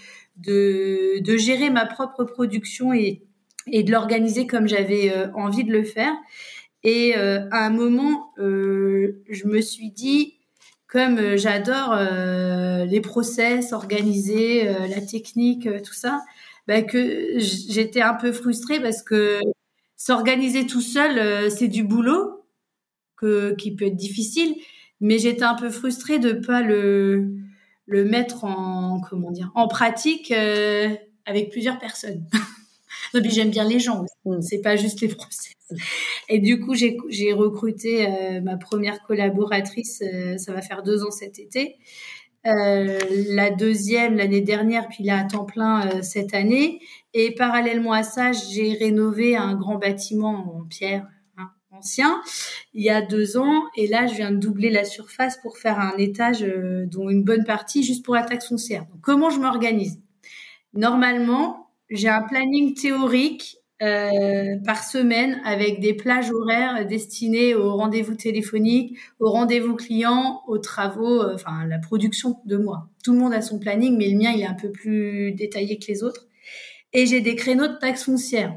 de, de gérer ma propre production et, et de l'organiser comme j'avais euh, envie de le faire. Et euh, à un moment, euh, je me suis dit, comme euh, j'adore euh, les process organisés, euh, la technique, euh, tout ça, bah, que j'étais un peu frustrée parce que s'organiser tout seul, euh, c'est du boulot. Que, qui peut être difficile, mais j'étais un peu frustrée de pas le le mettre en comment dire en pratique euh, avec plusieurs personnes. Et puis j'aime bien les gens aussi. C'est pas juste les process. Et du coup j'ai j'ai recruté euh, ma première collaboratrice. Euh, ça va faire deux ans cet été. Euh, la deuxième l'année dernière, puis là à temps plein euh, cette année. Et parallèlement à ça, j'ai rénové un grand bâtiment en pierre. Ancien, il y a deux ans, et là je viens de doubler la surface pour faire un étage euh, dont une bonne partie juste pour la taxe foncière. Donc comment je m'organise? Normalement, j'ai un planning théorique euh, par semaine avec des plages horaires destinées aux rendez-vous téléphoniques, aux rendez-vous clients, aux travaux, euh, enfin la production de moi. Tout le monde a son planning, mais le mien il est un peu plus détaillé que les autres. Et j'ai des créneaux de taxe foncière.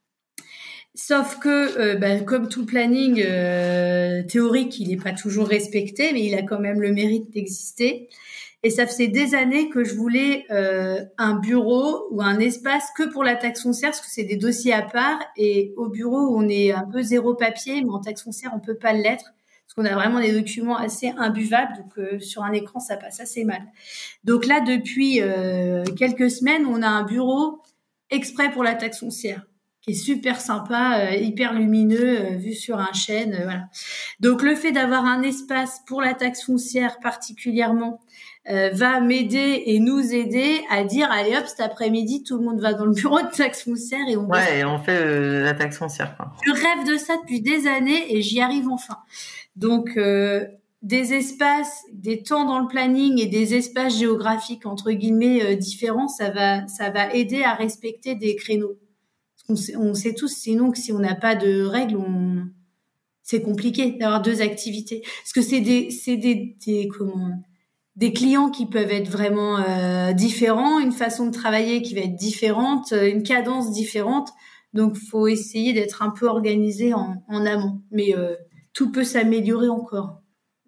Sauf que, euh, bah, comme tout planning euh, théorique, il n'est pas toujours respecté, mais il a quand même le mérite d'exister. Et ça faisait des années que je voulais euh, un bureau ou un espace que pour la taxe foncière, parce que c'est des dossiers à part. Et au bureau, on est un peu zéro papier, mais en taxe foncière, on peut pas l'être, parce qu'on a vraiment des documents assez imbuvables. Donc, euh, sur un écran, ça passe assez mal. Donc là, depuis euh, quelques semaines, on a un bureau exprès pour la taxe foncière, qui est super sympa, euh, hyper lumineux, euh, vu sur un chêne, euh, voilà. Donc le fait d'avoir un espace pour la taxe foncière particulièrement euh, va m'aider et nous aider à dire allez hop, cet après-midi tout le monde va dans le bureau de taxe foncière et on ouais et on fait euh, la taxe foncière, quoi. Je rêve de ça depuis des années et j'y arrive enfin. Donc euh, des espaces, des temps dans le planning et des espaces géographiques entre guillemets euh, différents, ça va ça va aider à respecter des créneaux. On sait, on sait tous, sinon, que si on n'a pas de règles, on... c'est compliqué d'avoir deux activités. Parce que c'est des, c'est des, des, comment, des clients qui peuvent être vraiment euh, différents, une façon de travailler qui va être différente, une cadence différente. Donc, faut essayer d'être un peu organisé en, en amont. Mais euh, tout peut s'améliorer encore.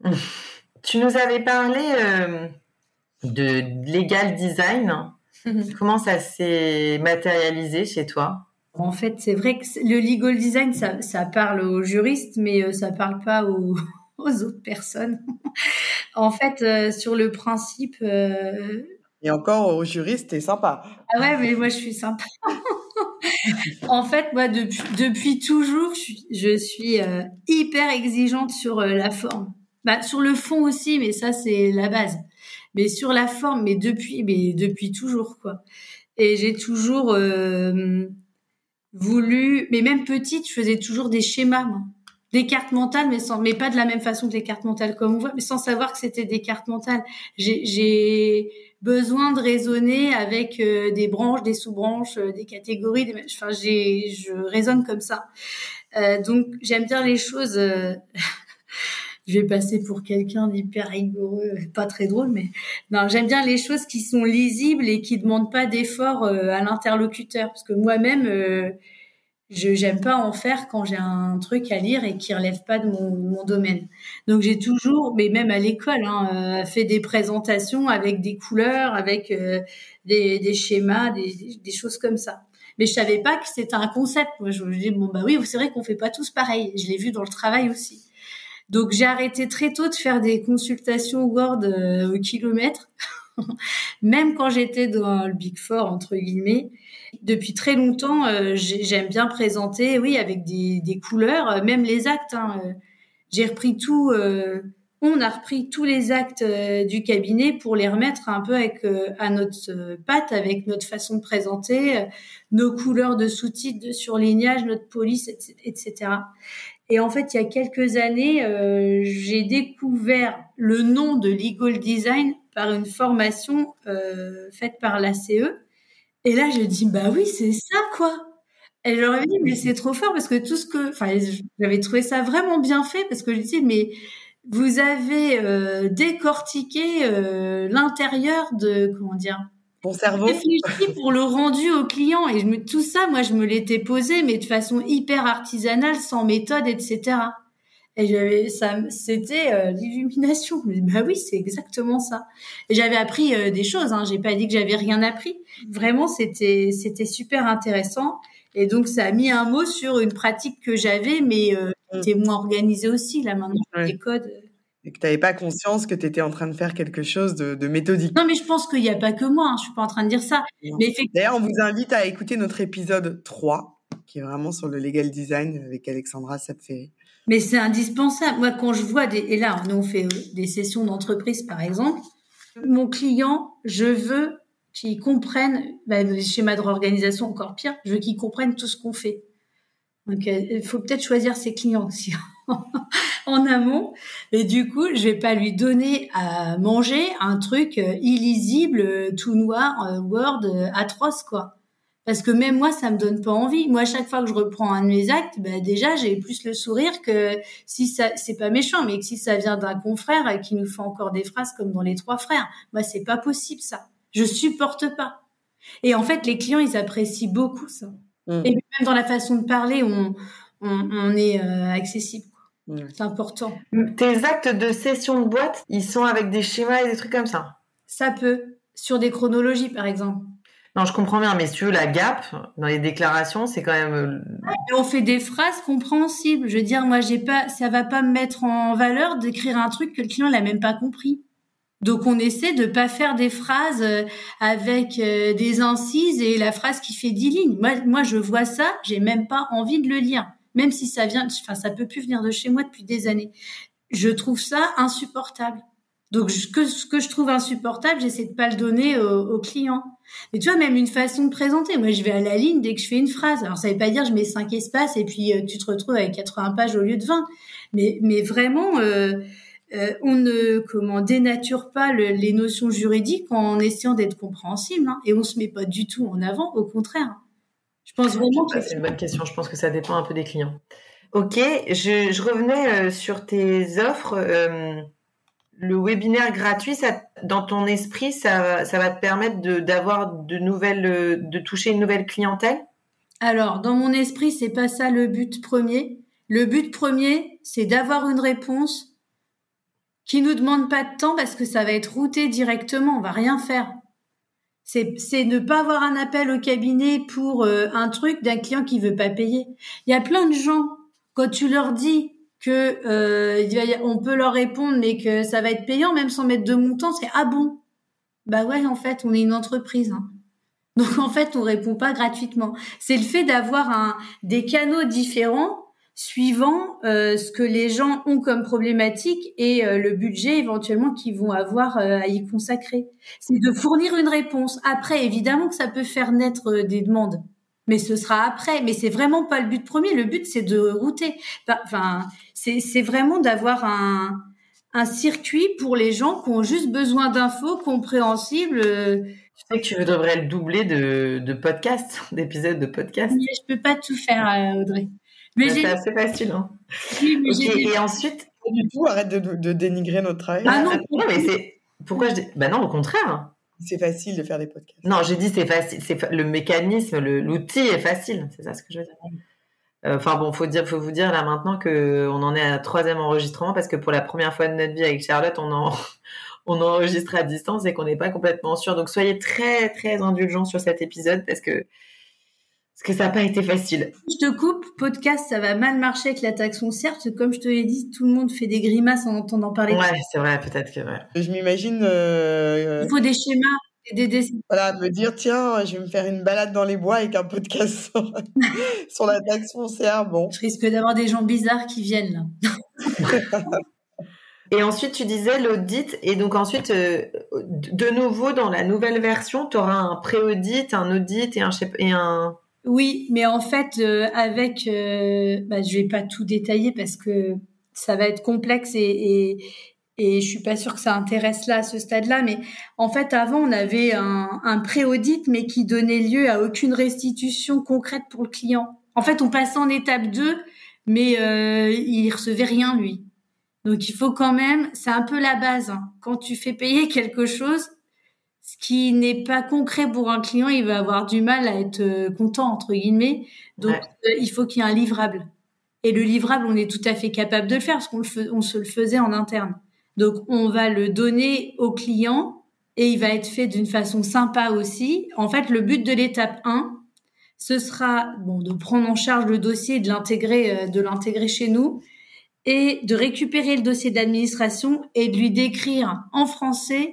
Tu nous avais parlé euh, de legal design. Comment ça s'est matérialisé chez toi? En fait, c'est vrai que le legal design, ça, ça parle aux juristes, mais ça parle pas aux, aux autres personnes. En fait, euh, sur le principe... Euh... Et encore, aux juristes, t'es sympa. Ah ouais, mais moi, je suis sympa. En fait, moi, depuis, depuis toujours, je suis, je suis euh, hyper exigeante sur euh, la forme. Bah, sur le fond aussi, mais ça, c'est la base. Mais sur la forme, mais depuis, mais depuis toujours, quoi. Et j'ai toujours euh, voulu, mais même petite, je faisais toujours des schémas, moi. Des cartes mentales, mais sans, mais pas de la même façon que les cartes mentales comme on voit, mais sans savoir que c'était des cartes mentales. J'ai, j'ai besoin de raisonner avec euh, des branches, des sous-branches, euh, des catégories. Des, enfin, j'ai, je raisonne comme ça. Euh, donc, j'aime bien les choses. Euh, je vais passer pour quelqu'un d'hyper rigoureux, pas très drôle, mais non, j'aime bien les choses qui sont lisibles et qui demandent pas d'effort euh, à l'interlocuteur, parce que moi-même. Euh, Je j'aime pas en faire quand j'ai un truc à lire et qui relève pas de mon, mon domaine. Donc j'ai toujours, mais même à l'école, hein, euh, fait des présentations avec des couleurs, avec euh, des, des schémas, des, des choses comme ça. Mais je savais pas que c'était un concept. Moi, je me dis bon bah oui, c'est vrai qu'on fait pas tous pareil. Je l'ai vu dans le travail aussi. Donc j'ai arrêté très tôt de faire des consultations Word euh, au kilomètre. Même quand j'étais dans le Big Four, entre guillemets, depuis très longtemps, euh, j'aime bien présenter, oui, avec des, des couleurs, euh, même les actes. Hein, euh, j'ai repris tout, euh, on a repris tous les actes euh, du cabinet pour les remettre un peu avec euh, à notre euh, patte, avec notre façon de présenter, euh, nos couleurs de sous-titres, de surlignage, notre police, et cetera. Et en fait, il y a quelques années, euh, j'ai découvert le nom de Legal Design par une formation euh, faite par l'A C E. Et là, je dis, bah oui, c'est ça, quoi. Et je leur ai dit, mais c'est trop fort parce que tout ce que... Enfin, j'avais trouvé ça vraiment bien fait parce que je disais, mais vous avez euh, décortiqué euh, l'intérieur de... Comment dire ? Ton cerveau. Réfléchi pour le rendu au client. Et je me, tout ça, moi, je me l'étais posé, mais de façon hyper artisanale, sans méthode, et cetera. Et j'avais, ça, c'était euh, l'illumination. Je me dis, bah oui, c'est exactement ça. Et j'avais appris euh, des choses. Hein. J'ai pas dit que j'avais rien appris. Vraiment, c'était, c'était super intéressant. Et donc, ça a mis un mot sur une pratique que j'avais, mais euh, qui était moins organisée aussi. Là, maintenant, ouais. Les codes. Et que tu n'avais pas conscience que tu étais en train de faire quelque chose de, de méthodique. Non, mais je pense qu'il n'y a pas que moi. Hein. Je suis pas en train de dire ça. Mais effectivement... D'ailleurs, on vous invite à écouter notre épisode trois, qui est vraiment sur le legal design avec Alexandra Sapferi. Mais c'est indispensable. Moi, quand je vois des... Et là, nous, on fait des sessions d'entreprise, par exemple. Mon client, je veux qu'il comprenne... Bah, les schémas de réorganisation, encore pire. Je veux qu'il comprenne tout ce qu'on fait. Donc, il faut peut-être choisir ses clients aussi en amont. Et du coup, je vais pas lui donner à manger un truc illisible, tout noir, Word, atroce, quoi. Parce que même moi, ça me donne pas envie. Moi, à chaque fois que je reprends un de mes actes, bah, déjà, j'ai plus le sourire que si ça, c'est pas méchant, mais que si ça vient d'un confrère qui nous fait encore des phrases comme dans Les Trois Frères. Moi, c'est pas possible, ça. Je supporte pas. Et en fait, les clients, ils apprécient beaucoup ça. Mmh. Et même dans la façon de parler, on, on, on est euh, accessible, quoi. Mmh. C'est important. Tes actes de session de boîte, ils sont avec des schémas et des trucs comme ça? Ça peut. Sur des chronologies, par exemple. Non, je comprends bien, mais si tu veux, la gap, dans les déclarations, c'est quand même... Ouais, on fait des phrases compréhensibles. Je veux dire, moi, j'ai pas, ça va pas me mettre en valeur d'écrire un truc que le client l'a même pas compris. Donc, on essaie de pas faire des phrases avec des incises et la phrase qui fait dix lignes. Moi, moi, je vois ça, j'ai même pas envie de le lire. Même si ça vient, enfin, ça peut plus venir de chez moi depuis des années. Je trouve ça insupportable. Donc, ce que, ce que je trouve insupportable, j'essaie de pas le donner au, au client. Mais tu vois, même une façon de présenter. Moi, je vais à la ligne dès que je fais une phrase. Alors, ça veut pas dire je mets cinq espaces et puis euh, tu te retrouves avec quatre-vingts pages au lieu de vingt. Mais, mais vraiment, euh, euh, on ne comment dénature pas le, les notions juridiques en essayant d'être compréhensible. Hein, et on se met pas du tout en avant, au contraire. Je pense vraiment que c'est une bonne question. Je pense que ça dépend un peu des clients. Ok, je, je revenais euh, sur tes offres. Euh, Le webinaire gratuit, ça, dans ton esprit, ça, ça va te permettre de, d'avoir de nouvelles, de toucher une nouvelle clientèle? Alors, dans mon esprit, c'est pas ça le but premier. Le but premier, c'est d'avoir une réponse qui nous demande pas de temps parce que ça va être routé directement. On va rien faire. C'est, c'est ne pas avoir un appel au cabinet pour euh, un truc d'un client qui veut pas payer. Il y a plein de gens, quand tu leur dis que euh, on peut leur répondre, mais que ça va être payant, même sans mettre de montant, c'est ah bon, bah ouais, en fait, on est une entreprise. Hein. Donc en fait, on répond pas gratuitement. C'est le fait d'avoir un des canaux différents suivant euh, ce que les gens ont comme problématique et euh, le budget éventuellement qu'ils vont avoir euh, à y consacrer. C'est de fournir une réponse. Après, évidemment que ça peut faire naître euh, des demandes, mais ce sera après. Mais c'est vraiment pas le but premier. Le but, c'est de router. Enfin, c'est, c'est vraiment d'avoir un, un circuit pour les gens qui ont juste besoin d'infos compréhensibles. Euh, Tu sais que tu devrais le doubler de, de podcasts, d'épisodes de podcasts. Mais je peux pas tout faire, euh, Audrey. Mais c'est assez facile, hein. Oui, mais okay, j'ai... Et ensuite, pas du tout. Arrête de, de dénigrer notre travail. Ah non, non mais c'est pourquoi je dis. Bah non, au contraire. C'est facile de faire des podcasts. Non, j'ai dit c'est facile. C'est fa... le mécanisme, le... l'outil est facile. C'est ça ce que je veux dire. Enfin euh, bon, faut dire, faut vous dire là maintenant que on en est à un troisième enregistrement parce que pour la première fois de notre vie avec Charlotte, on en on enregistre à distance et qu'on n'est pas complètement sûr. Donc soyez très très indulgents sur cet épisode parce que parce que ça n'a pas été facile. Je te coupe, podcast, ça va mal marcher avec la taxe foncière, parce que comme je te l'ai dit, tout le monde fait des grimaces en entendant parler. Ouais, c'est vrai, peut-être que ouais. Je m'imagine... Euh, Il faut des schémas et des dessins. Voilà, me dire, tiens, je vais me faire une balade dans les bois avec un podcast sur, sur la taxe foncière, bon. Je risque d'avoir des gens bizarres qui viennent, là. Et ensuite, tu disais l'audit, et donc ensuite, euh, de nouveau, dans la nouvelle version, tu auras un pré-audit, un audit et un... Et un... Oui, mais en fait, euh, avec, euh, bah, je vais pas tout détailler parce que ça va être complexe et, et, et je suis pas sûre que ça intéresse là à ce stade-là. Mais en fait, avant, on avait un, un pré-audit, mais qui donnait lieu à aucune restitution concrète pour le client. En fait, on passait en étape deux, mais euh, il recevait rien, lui. Donc, il faut quand même, c'est un peu la base. Hein. Quand tu fais payer quelque chose, ce qui n'est pas concret pour un client, il va avoir du mal à être euh, content, entre guillemets. Donc, ouais. euh, il faut qu'il y ait un livrable. Et le livrable, on est tout à fait capable de le faire parce qu'on le fe- on se le faisait en interne. Donc, on va le donner au client et il va être fait d'une façon sympa aussi. En fait, le but de l'étape un, ce sera bon de prendre en charge le dossier et de l'intégrer, euh, de l'intégrer chez nous et de récupérer le dossier d'administration et de lui décrire en français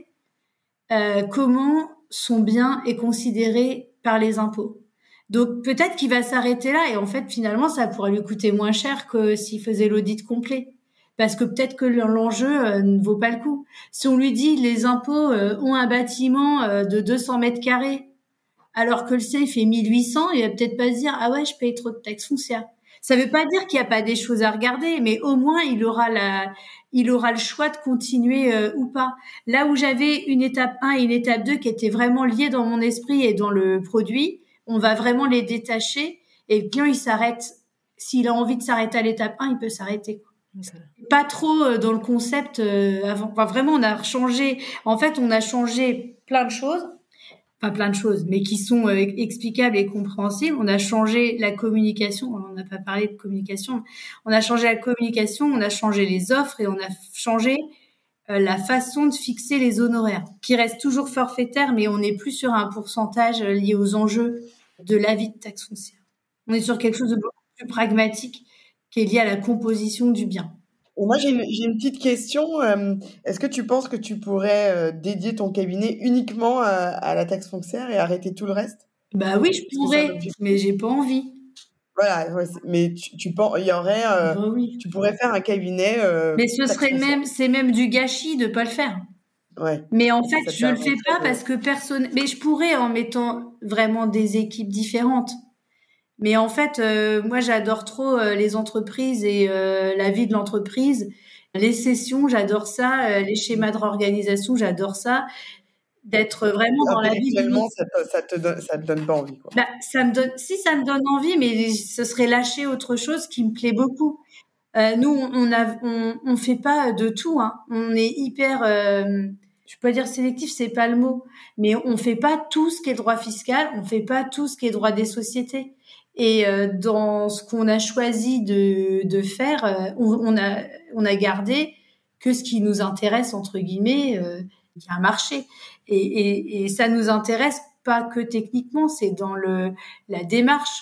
Euh, comment son bien est considéré par les impôts. Donc peut-être qu'il va s'arrêter là et en fait finalement ça pourrait lui coûter moins cher que s'il faisait l'audit complet parce que peut-être que l'enjeu euh, ne vaut pas le coup. Si on lui dit les impôts euh, ont un bâtiment euh, de deux cents mètres carrés alors que le sien il fait mille huit cents, il va peut-être pas se dire ah ouais je paye trop de taxes foncières. Ça veut pas dire qu'il y a pas des choses à regarder, mais au moins il aura la, il aura le choix de continuer euh, ou pas. Là où j'avais une étape un et une étape deux qui étaient vraiment liées dans mon esprit et dans le produit, on va vraiment les détacher et le client il s'arrête. S'il a envie de s'arrêter à l'étape un, il peut s'arrêter. Okay. Pas trop euh, dans le concept euh, avant. Enfin, vraiment, on a changé. En fait, on a changé plein de choses. Pas plein de choses, mais qui sont euh, explicables et compréhensibles. On a changé la communication, on n'a pas parlé de communication, on a changé la communication, on a changé les offres et on a changé euh, la façon de fixer les honoraires, qui reste toujours forfaitaire, mais on n'est plus sur un pourcentage lié aux enjeux de l'avis de taxe foncière. On est sur quelque chose de beaucoup plus pragmatique qui est lié à la composition du bien. Et moi, j'ai une, j'ai une petite question. Euh, est-ce que tu penses que tu pourrais euh, dédier ton cabinet uniquement à, à la taxe foncière et arrêter tout le reste ? Bah oui, je pourrais, mais j'ai pas envie. Voilà, ouais, mais tu, tu penses, il y aurait, euh, bah oui. Tu pourrais faire un cabinet. Euh, mais ce serait foncière. même, c'est même du gâchis de pas le faire. Ouais. Mais en fait, je le fais pas parce que personne. Mais je pourrais en mettant vraiment des équipes différentes. Mais en fait, euh, moi, j'adore trop euh, les entreprises et euh, la vie de l'entreprise. Les sessions, j'adore ça. Euh, les schémas de réorganisation, j'adore ça. D'être vraiment dans la vie. Intellectuellement, ça te, ça te donne, ça te donne pas envie, quoi. Bah, ça me donne, si ça me donne envie, mais ce serait lâcher autre chose qui me plaît beaucoup. Euh, nous, on a, on, on fait pas de tout, hein. On est hyper, euh, je peux pas dire sélectif, c'est pas le mot, mais on fait pas tout ce qui est droit fiscal, on fait pas tout ce qui est droit des sociétés. Et euh, dans ce qu'on a choisi de, de faire, euh, on, on a, on a gardé que ce qui nous intéresse entre guillemets, euh, il y a un marché. Et, et, et ça nous intéresse pas que techniquement, c'est dans le la démarche.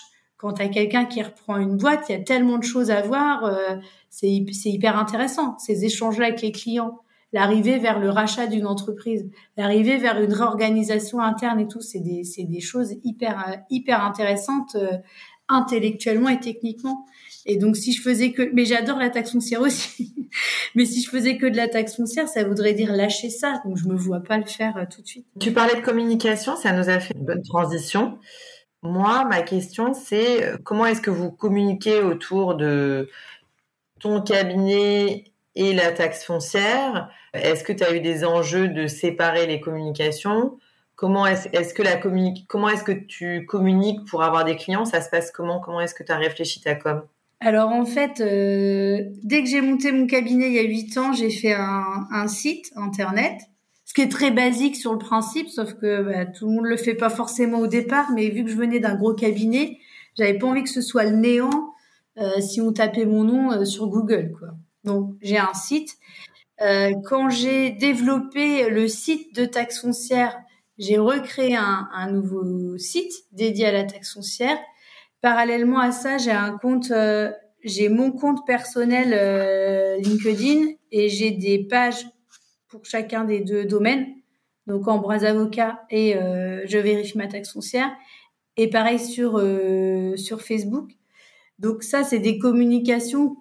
quand t'as quelqu'un qui reprend une boîte, il y a tellement de choses à voir, euh, c'est, c'est hyper intéressant. Ces échanges-là avec les clients, l'arrivée vers le rachat d'une entreprise, l'arrivée vers une réorganisation interne et tout, c'est des, c'est des choses hyper, hyper intéressantes euh, intellectuellement et techniquement. Et donc, si je faisais que, mais j'adore la taxe foncière aussi. Mais si je faisais que de la taxe foncière, ça voudrait dire lâcher ça. Donc, je me vois pas le faire euh, tout de suite. Tu parlais de communication, ça nous a fait une bonne transition. Moi, ma question, c'est comment est-ce que vous communiquez autour de ton cabinet et la taxe foncière? Est-ce que tu as eu des enjeux de séparer les communications? Comment est-ce, est-ce que la communi- comment est-ce que tu communiques pour avoir des clients? Ça se passe comment? Comment est-ce que tu as réfléchi ta com? Alors en fait, euh, dès que j'ai monté mon cabinet il y a huit ans, j'ai fait un, un site internet, ce qui est très basique sur le principe, sauf que bah, tout le monde le fait pas forcément au départ, mais vu que je venais d'un gros cabinet, j'avais pas envie que ce soit le néant euh, si on tapait mon nom euh, sur Google, quoi. Donc j'ai un site. Euh, quand j'ai développé le site de taxe foncière, j'ai recréé un, un nouveau site dédié à la taxe foncière. Parallèlement à ça, j'ai un compte, euh, j'ai mon compte personnel euh, LinkedIn et j'ai des pages pour chacun des deux domaines. Donc Ambroise Avocat et euh, je vérifie ma taxe foncière. Et pareil sur euh, sur Facebook. Donc ça, c'est des communications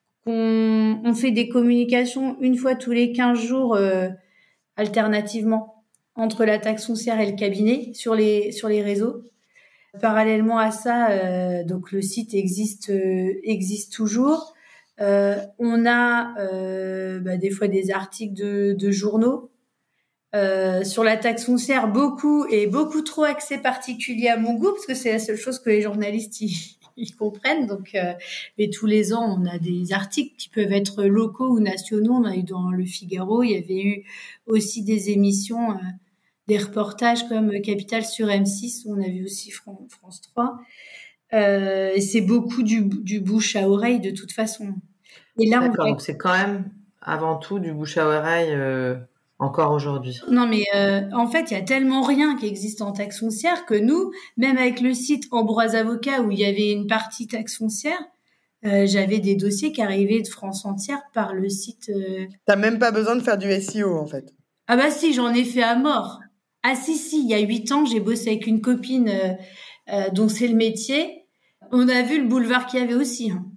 qu'on on fait des communications une fois tous les quinze jours euh, alternativement entre la taxe foncière et le cabinet sur les sur les réseaux. Parallèlement à ça, euh, donc le site existe euh, existe toujours. Euh, on a euh, bah, des fois des articles de, de journaux euh, sur la taxe foncière, beaucoup et beaucoup trop accès particulier à mon goût parce que c'est la seule chose que les journalistes y, y comprennent. Donc, euh, mais tous les ans, on a des articles qui peuvent être locaux ou nationaux. On a eu dans Le Figaro, il y avait eu aussi des émissions. Euh, des reportages comme Capital sur M six, on a vu aussi France trois. Euh, et c'est beaucoup du, du bouche à oreille de toute façon. Et là, D'accord, on... donc c'est quand même avant tout du bouche à oreille euh, encore aujourd'hui. Non, mais euh, en fait, il y a tellement rien qui existe en taxe foncière que nous, même avec le site Ambroise Avocat où il y avait une partie taxe foncière, euh, j'avais des dossiers qui arrivaient de France entière par le site. Euh... T'as même pas besoin de faire du S E O en fait. Ah bah si, j'en ai fait à mort. Ah si, si, il y a huit ans, j'ai bossé avec une copine euh, euh, dont c'est le métier. On a vu le boulevard qu'il y avait aussi. Hein.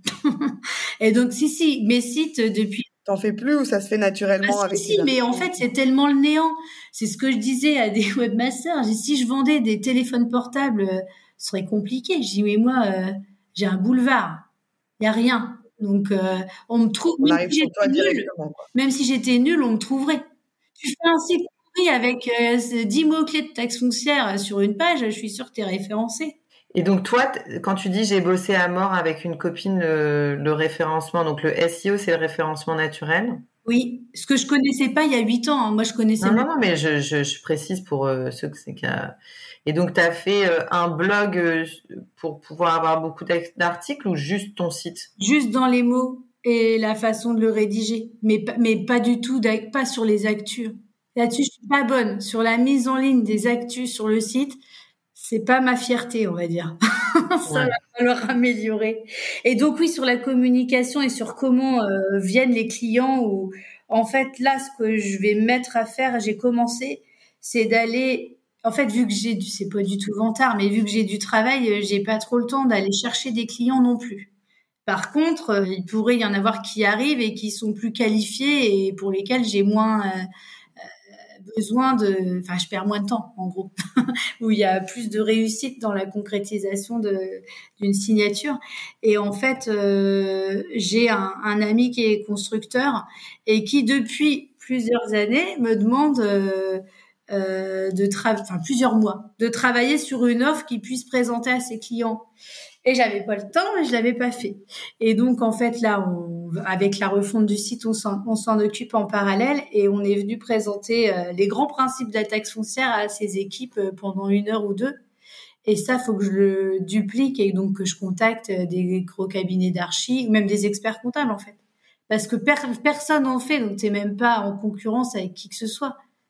Et donc, si, si, mes sites, depuis... T'en fais plus ou ça se fait naturellement ah, avec si, si, mais en fait, c'est tellement le néant. C'est ce que je disais à des webmasters. Si je vendais des téléphones portables, euh, ce serait compliqué. Je dis, mais moi, euh, j'ai un boulevard. Il n'y a rien. Donc, euh, on me trouve... On arrive sur toi directement. Quoi. Même si j'étais nulle, on me trouverait. Tu fais un site... avec euh, dix mots-clés de taxe foncière sur une page, je suis sûre que tu es référencé. Et donc toi, t- quand tu dis j'ai bossé à mort avec une copine le, le référencement, donc le S E O, c'est le référencement naturel? Oui, ce que je connaissais pas il y a huit ans. Hein. Moi, je connaissais Non, non, non, mais je, je, je précise pour euh, ceux que c'est qu'à... Et donc, tu as fait euh, un blog euh, pour pouvoir avoir beaucoup d'articles ou juste ton site? Juste dans les mots et la façon de le rédiger, mais, mais pas du tout, pas sur les actus. Là-dessus, je suis pas bonne. Sur la mise en ligne des actus sur le site, c'est pas ma fierté, on va dire. Ça ouais. va falloir améliorer. Et donc, oui, sur la communication et sur comment euh, viennent les clients ou, en fait, là, ce que je vais me mettre à faire, j'ai commencé, c'est d'aller, en fait, vu que j'ai du, c'est pas du tout vantard, mais vu que j'ai du travail, j'ai pas trop le temps d'aller chercher des clients non plus. Par contre, il pourrait y en avoir qui arrivent et qui sont plus qualifiés et pour lesquels j'ai moins, euh, besoin de, enfin, je perds moins de temps, en gros, où il y a plus de réussite dans la concrétisation de, d'une signature. Et en fait, euh, j'ai un, un ami qui est constructeur et qui, depuis plusieurs années, me demande euh, euh, de travailler, enfin, plusieurs mois, de travailler sur une offre qu'il puisse présenter à ses clients. Et j'avais pas le temps et je l'avais pas fait. Et donc, en fait, là, on, avec la refonte du site, on s'en, on s'en occupe en parallèle et on est venu présenter euh, les grands principes de la taxe foncière à ses équipes euh, pendant une heure ou deux. Et ça, faut que je le duplique et donc que je contacte des gros cabinets d'archi ou même des experts comptables, en fait. Parce que per- personne en fait, donc t'es même pas en concurrence avec qui que ce soit.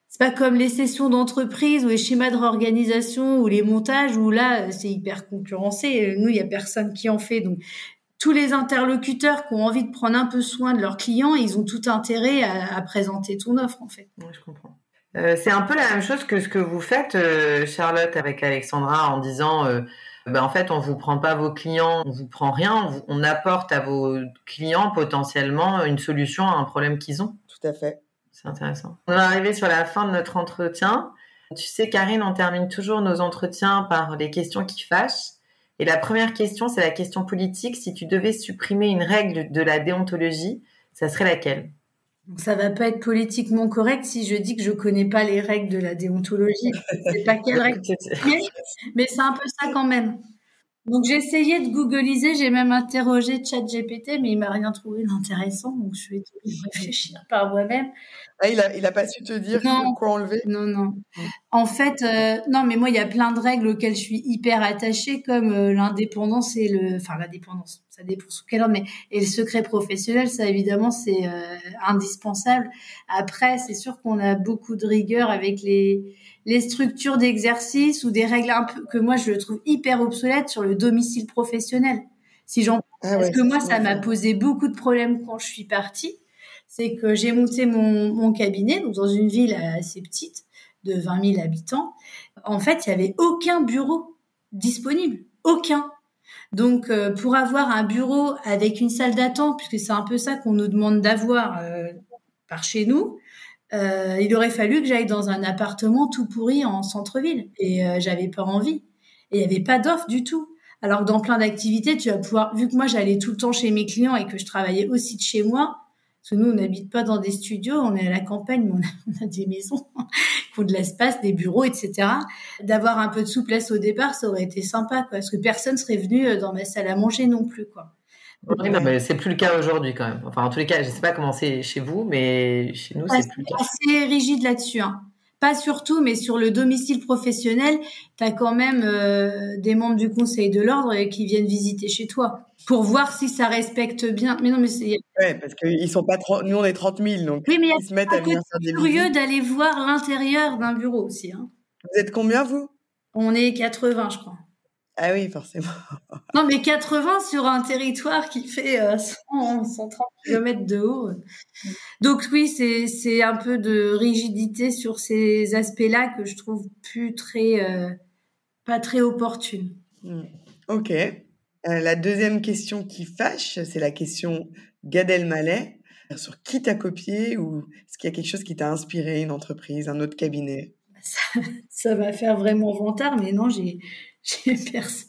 C'est pas comme les sessions d'entreprise ou les schémas de réorganisation ou les montages où là, c'est hyper concurrencé. Nous, il y a personne qui en fait. Donc, tous les interlocuteurs qui ont envie de prendre un peu soin de leurs clients, ils ont tout intérêt à, à présenter ton offre, en fait. Oui, je comprends. Euh, c'est un peu la même chose que ce que vous faites, euh, Charlotte, avec Alexandra, en disant, euh, ben, en fait, on vous prend pas vos clients, on vous prend rien, on, vous, on apporte à vos clients potentiellement une solution à un problème qu'ils ont. Tout à fait. C'est intéressant. On est arrivé sur la fin de notre entretien. Tu sais, Karine, on termine toujours nos entretiens par les questions qui fâchent. Et la première question, c'est la question politique. Si tu devais supprimer une règle de la déontologie, ça serait laquelle ? Ça va pas être politiquement correct si je dis que je connais pas les règles de la déontologie. C'est pas quelle règle. Mais, mais c'est un peu ça quand même. Donc j'ai essayé de googliser, j'ai même interrogé ChatGPT, mais il m'a rien trouvé d'intéressant. Donc je vais réfléchir par moi-même. Ah, il a, il a pas su te dire non, quoi enlever. Non, non. En fait, euh, non, mais moi il y a plein de règles auxquelles je suis hyper attachée, comme euh, l'indépendance et le, enfin l'indépendance, ça dépend sous quel ordre, mais et le secret professionnel, ça évidemment c'est euh, indispensable. Après, c'est sûr qu'on a beaucoup de rigueur avec les les structures d'exercice ou des règles un peu que moi je trouve hyper obsolètes sur le domicile professionnel. Si j'en ah parce ouais, que moi ça m'a posé beaucoup de problèmes quand je suis partie. C'est que j'ai monté mon, mon cabinet donc dans une ville assez petite de vingt mille habitants. En fait, il y avait aucun bureau disponible, aucun. Donc, euh, pour avoir un bureau avec une salle d'attente, puisque c'est un peu ça qu'on nous demande d'avoir euh, par chez nous, euh, il aurait fallu que j'aille dans un appartement tout pourri en centre-ville. Et euh, j'avais pas envie. Et il y avait pas d'offre du tout. Alors que dans plein d'activités, tu vas pouvoir, vu que moi j'allais tout le temps chez mes clients et que je travaillais aussi de chez moi, parce que nous, on n'habite pas dans des studios, on est à la campagne, mais on a, on a des maisons qui ont de l'espace, des bureaux, et cetera. D'avoir un peu de souplesse au départ, ça aurait été sympa, quoi, parce que personne serait venu dans ma salle à manger non plus, quoi. Oui, non, mais c'est plus le cas aujourd'hui, quand même. Enfin, en tous les cas, je sais pas comment c'est chez vous, mais chez nous, c'est, c'est plus le cas. Assez rigide là-dessus, hein. Pas surtout, mais sur le domicile professionnel, tu as quand même euh, des membres du Conseil de l'ordre qui viennent visiter chez toi pour voir si ça respecte bien. Mais non, mais c'est... Ouais, parce qu'ils sont pas trente... nous on est trente mille, donc oui, mais ils se mettent à venir faire des curieux visites. D'aller voir l'intérieur d'un bureau aussi. Hein. Vous êtes combien, vous ? On est quatre-vingts, je crois. Ah oui, forcément. Non, mais quatre-vingts sur un territoire qui fait euh, cent, cent trente kilomètres de haut. Donc oui, c'est c'est un peu de rigidité sur ces aspects-là que je trouve plus très euh, pas très opportune. Mmh. Ok. Euh, la deuxième question qui fâche, c'est la question Gad Elmaleh. Sur qui t'as copié ou est-ce qu'il y a quelque chose qui t'a inspiré, une entreprise, un autre cabinet ? Ça, ça va faire vraiment vantard, mais non, j'ai j'ai personne.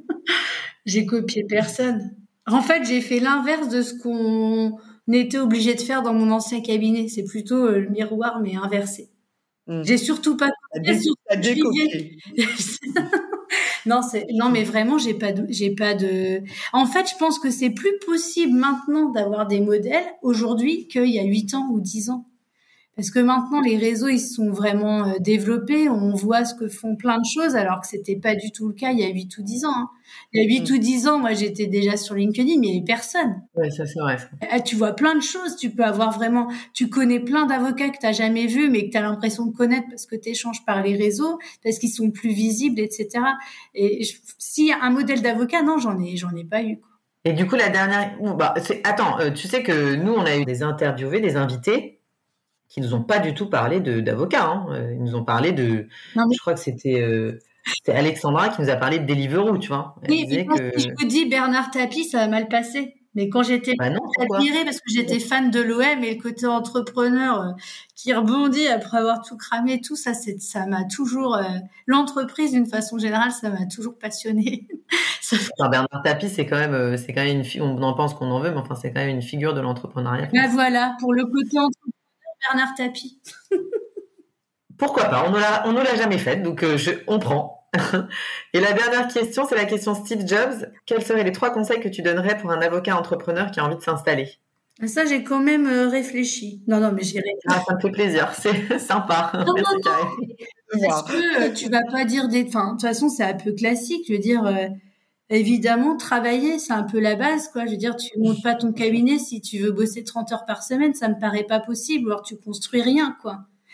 J'ai copié personne. En fait, j'ai fait l'inverse de ce qu'on était obligé de faire dans mon ancien cabinet. C'est plutôt le miroir, mais inversé. Mmh. J'ai surtout pas copié. T'as décopié. Non, c'est non, mais vraiment, j'ai pas de, j'ai pas de. En fait, je pense que c'est plus possible maintenant d'avoir des modèles aujourd'hui qu'il y a huit ans ou dix ans. Parce que maintenant, les réseaux, ils sont vraiment euh, développés. On voit ce que font plein de choses, alors que c'était pas du tout le cas il y a huit ou dix ans. Hein. Il y a huit mmh. ou dix ans, moi, j'étais déjà sur LinkedIn, mais il y avait personne. Oui, ça, c'est vrai. Ça. Tu vois plein de choses. Tu peux avoir vraiment... Tu connais plein d'avocats que t'as jamais vus, mais que t'as l'impression de connaître parce que t'échanges par les réseaux, parce qu'ils sont plus visibles, et cetera. Et je... s'il y a un modèle d'avocat, non, j'en ai, j'en ai pas eu, quoi. Et du coup, la dernière... Bah, c'est... Attends, euh, tu sais que nous, on a eu des interviewés, des invités qui nous ont pas du tout parlé de d'avocats. Hein. Ils nous ont parlé de... Non, mais... Je crois que c'était, euh, c'était Alexandra qui nous a parlé de Deliveroo, tu vois. Elle oui, disait que... si je vous dis Bernard Tapie, ça a mal passé. Mais quand j'étais bah non, admirée, parce que j'étais fan de l'O M et le côté entrepreneur euh, qui rebondit après avoir tout cramé, tout ça, c'est, ça m'a toujours... Euh, l'entreprise, d'une façon générale, ça m'a toujours passionnée. Enfin, Bernard Tapie, c'est quand même, c'est quand même une... Fi... On en pense qu'on en veut, mais enfin, c'est quand même une figure de l'entrepreneuriat. Ben voilà, pour le côté entrepreneur, Bernard Tapie. Pourquoi pas, on ne l'a, on ne l'a jamais faite, donc euh, je, on prend. Et la dernière question, c'est la question Steve Jobs. Quels seraient les trois conseils que tu donnerais pour un avocat entrepreneur qui a envie de s'installer ? Ça, j'ai quand même euh, réfléchi. Non, non, mais j'ai réfléchi. Ah, ça me fait plaisir, c'est sympa. Non, Merci, non, non. Parce que euh, tu vas pas dire des... Enfin, de toute façon, c'est un peu classique. Je veux dire, euh, évidemment, travailler, c'est un peu la base, quoi. Je veux dire, tu montes pas ton cabinet si tu veux bosser trente heures par semaine, ça me paraît pas possible. Alors, tu construis rien, quoi.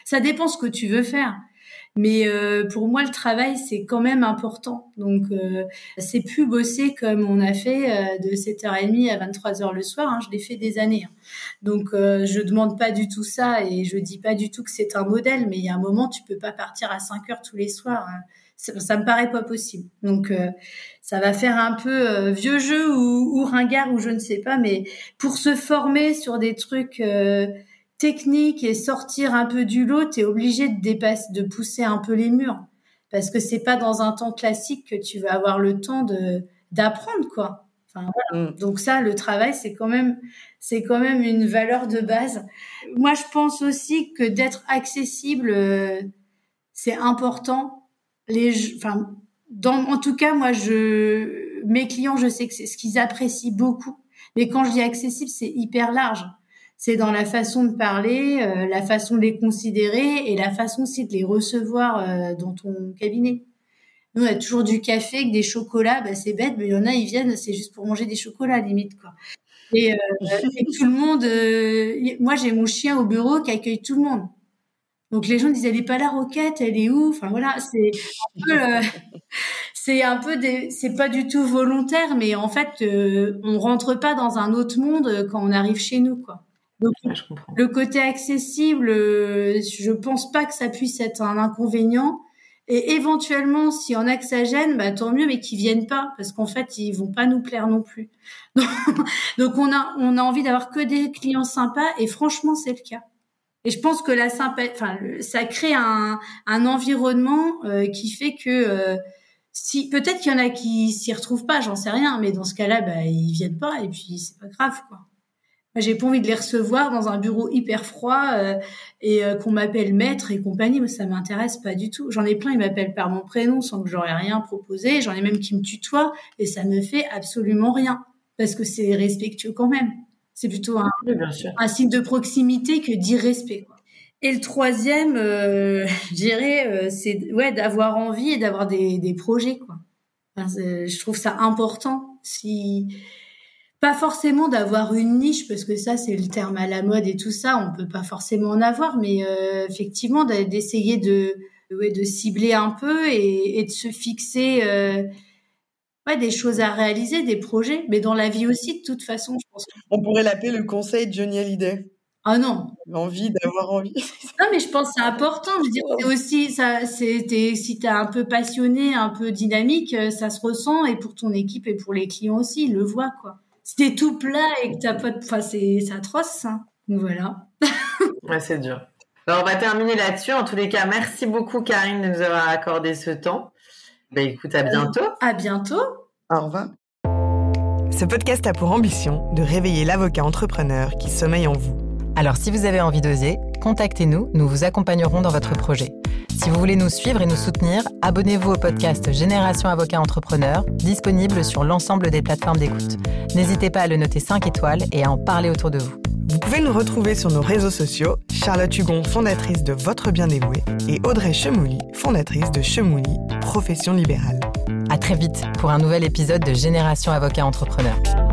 ça dépend ce que tu veux faire. Mais euh, pour moi, le travail, c'est quand même important. Donc, euh, c'est plus bosser comme on a fait euh, de sept heures trente à vingt-trois heures le soir. Hein, je l'ai fait des années. Hein. Donc, euh, je demande pas du tout ça et je dis pas du tout que c'est un modèle. Mais il y a un moment, tu peux pas partir à cinq heures tous les soirs. Hein. Ça, ça me paraît pas possible. Donc, euh, ça va faire un peu euh, vieux jeu ou, ou ringard ou je ne sais pas. Mais pour se former sur des trucs... Euh, technique et sortir un peu du lot, t'es obligé de dépasser, de pousser un peu les murs. Parce que c'est pas dans un temps classique que tu vas avoir le temps de, d'apprendre, quoi. Enfin, voilà. Mm. Donc ça, le travail, c'est quand même, c'est quand même une valeur de base. Moi, je pense aussi que d'être accessible, euh, c'est important. Les, enfin, dans, en tout cas, moi, je, mes clients, je sais que c'est ce qu'ils apprécient beaucoup. Mais quand je dis accessible, c'est hyper large. C'est dans la façon de parler, euh, la façon de les considérer et la façon aussi de les recevoir euh, dans ton cabinet. Nous, on a toujours du café avec des chocolats. Bah, c'est bête, mais il y en a, ils viennent, c'est juste pour manger des chocolats, limite, quoi. Et, euh, et tout le monde... Euh, moi, j'ai mon chien au bureau qui accueille tout le monde. Donc, les gens disent, elle est pas là, Roquette, elle est où? Enfin, voilà, c'est un peu... Euh, c'est un peu des... C'est pas du tout volontaire, mais en fait, euh, on rentre pas dans un autre monde quand on arrive chez nous, quoi. Donc, ouais, je comprends. Le côté accessible, euh, je pense pas que ça puisse être un inconvénient. Et éventuellement, s'il y en a que ça gêne, bah tant mieux, mais qu'ils viennent pas, parce qu'en fait, ils vont pas nous plaire non plus. Donc, donc on a on a envie d'avoir que des clients sympas, et franchement, c'est le cas. Et je pense que la sympa, enfin, le, ça crée un un environnement euh, qui fait que euh, si peut-être qu'il y en a qui s'y retrouvent pas, j'en sais rien, mais dans ce cas-là, bah ils viennent pas, et puis c'est pas grave, quoi. J'ai pas envie de les recevoir dans un bureau hyper froid euh, et euh, qu'on m'appelle maître et compagnie. Moi, ça m'intéresse pas du tout. J'en ai plein, ils m'appellent par mon prénom sans que j'aurais rien proposé. J'en ai même qui me tutoient et ça me fait absolument rien parce que c'est respectueux quand même. C'est plutôt un, oui, bien sûr. un signe de proximité que d'irrespect, quoi. Et le troisième, euh, je dirais, euh, c'est ouais d'avoir envie et d'avoir des, des projets, quoi. Enfin, je trouve ça important. Si Pas forcément d'avoir une niche, parce que ça, c'est le terme à la mode et tout ça, on peut pas forcément en avoir, mais euh, effectivement, d'essayer de, ouais, de cibler un peu et, et de se fixer euh, ouais, des choses à réaliser, des projets, mais dans la vie aussi, de toute façon, je pense. On pourrait l'appeler le conseil de Johnny Hallyday. Ah non. L'envie d'avoir envie. Non, mais je pense que c'est important. Je veux dire, c'est aussi, ça, c'est, t'es, si t'es un peu passionné, un peu dynamique, ça se ressent, et pour ton équipe et pour les clients aussi, ils le voient, quoi. Si t'es tout plat et que t'as pas de... Enfin, c'est, c'est atroce, ça. Donc, voilà. Ouais, c'est dur. Alors, on va terminer là-dessus. En tous les cas, merci beaucoup, Karine, de nous avoir accordé ce temps. Ben, écoute, à bientôt. À bientôt. Au revoir. Ce podcast a pour ambition de réveiller l'avocat entrepreneur qui sommeille en vous. Alors, si vous avez envie d'oser, contactez-nous, nous vous accompagnerons dans votre projet. Si vous voulez nous suivre et nous soutenir, abonnez-vous au podcast Génération Avocat Entrepreneur, disponible sur l'ensemble des plateformes d'écoute. N'hésitez pas à le noter cinq étoiles et à en parler autour de vous. Vous pouvez nous retrouver sur nos réseaux sociaux, Charlotte Hugon, fondatrice de Votre Bien Dévoué, et Audrey Chemouli, fondatrice de Chemouli, profession libérale. À très vite pour un nouvel épisode de Génération Avocat Entrepreneur.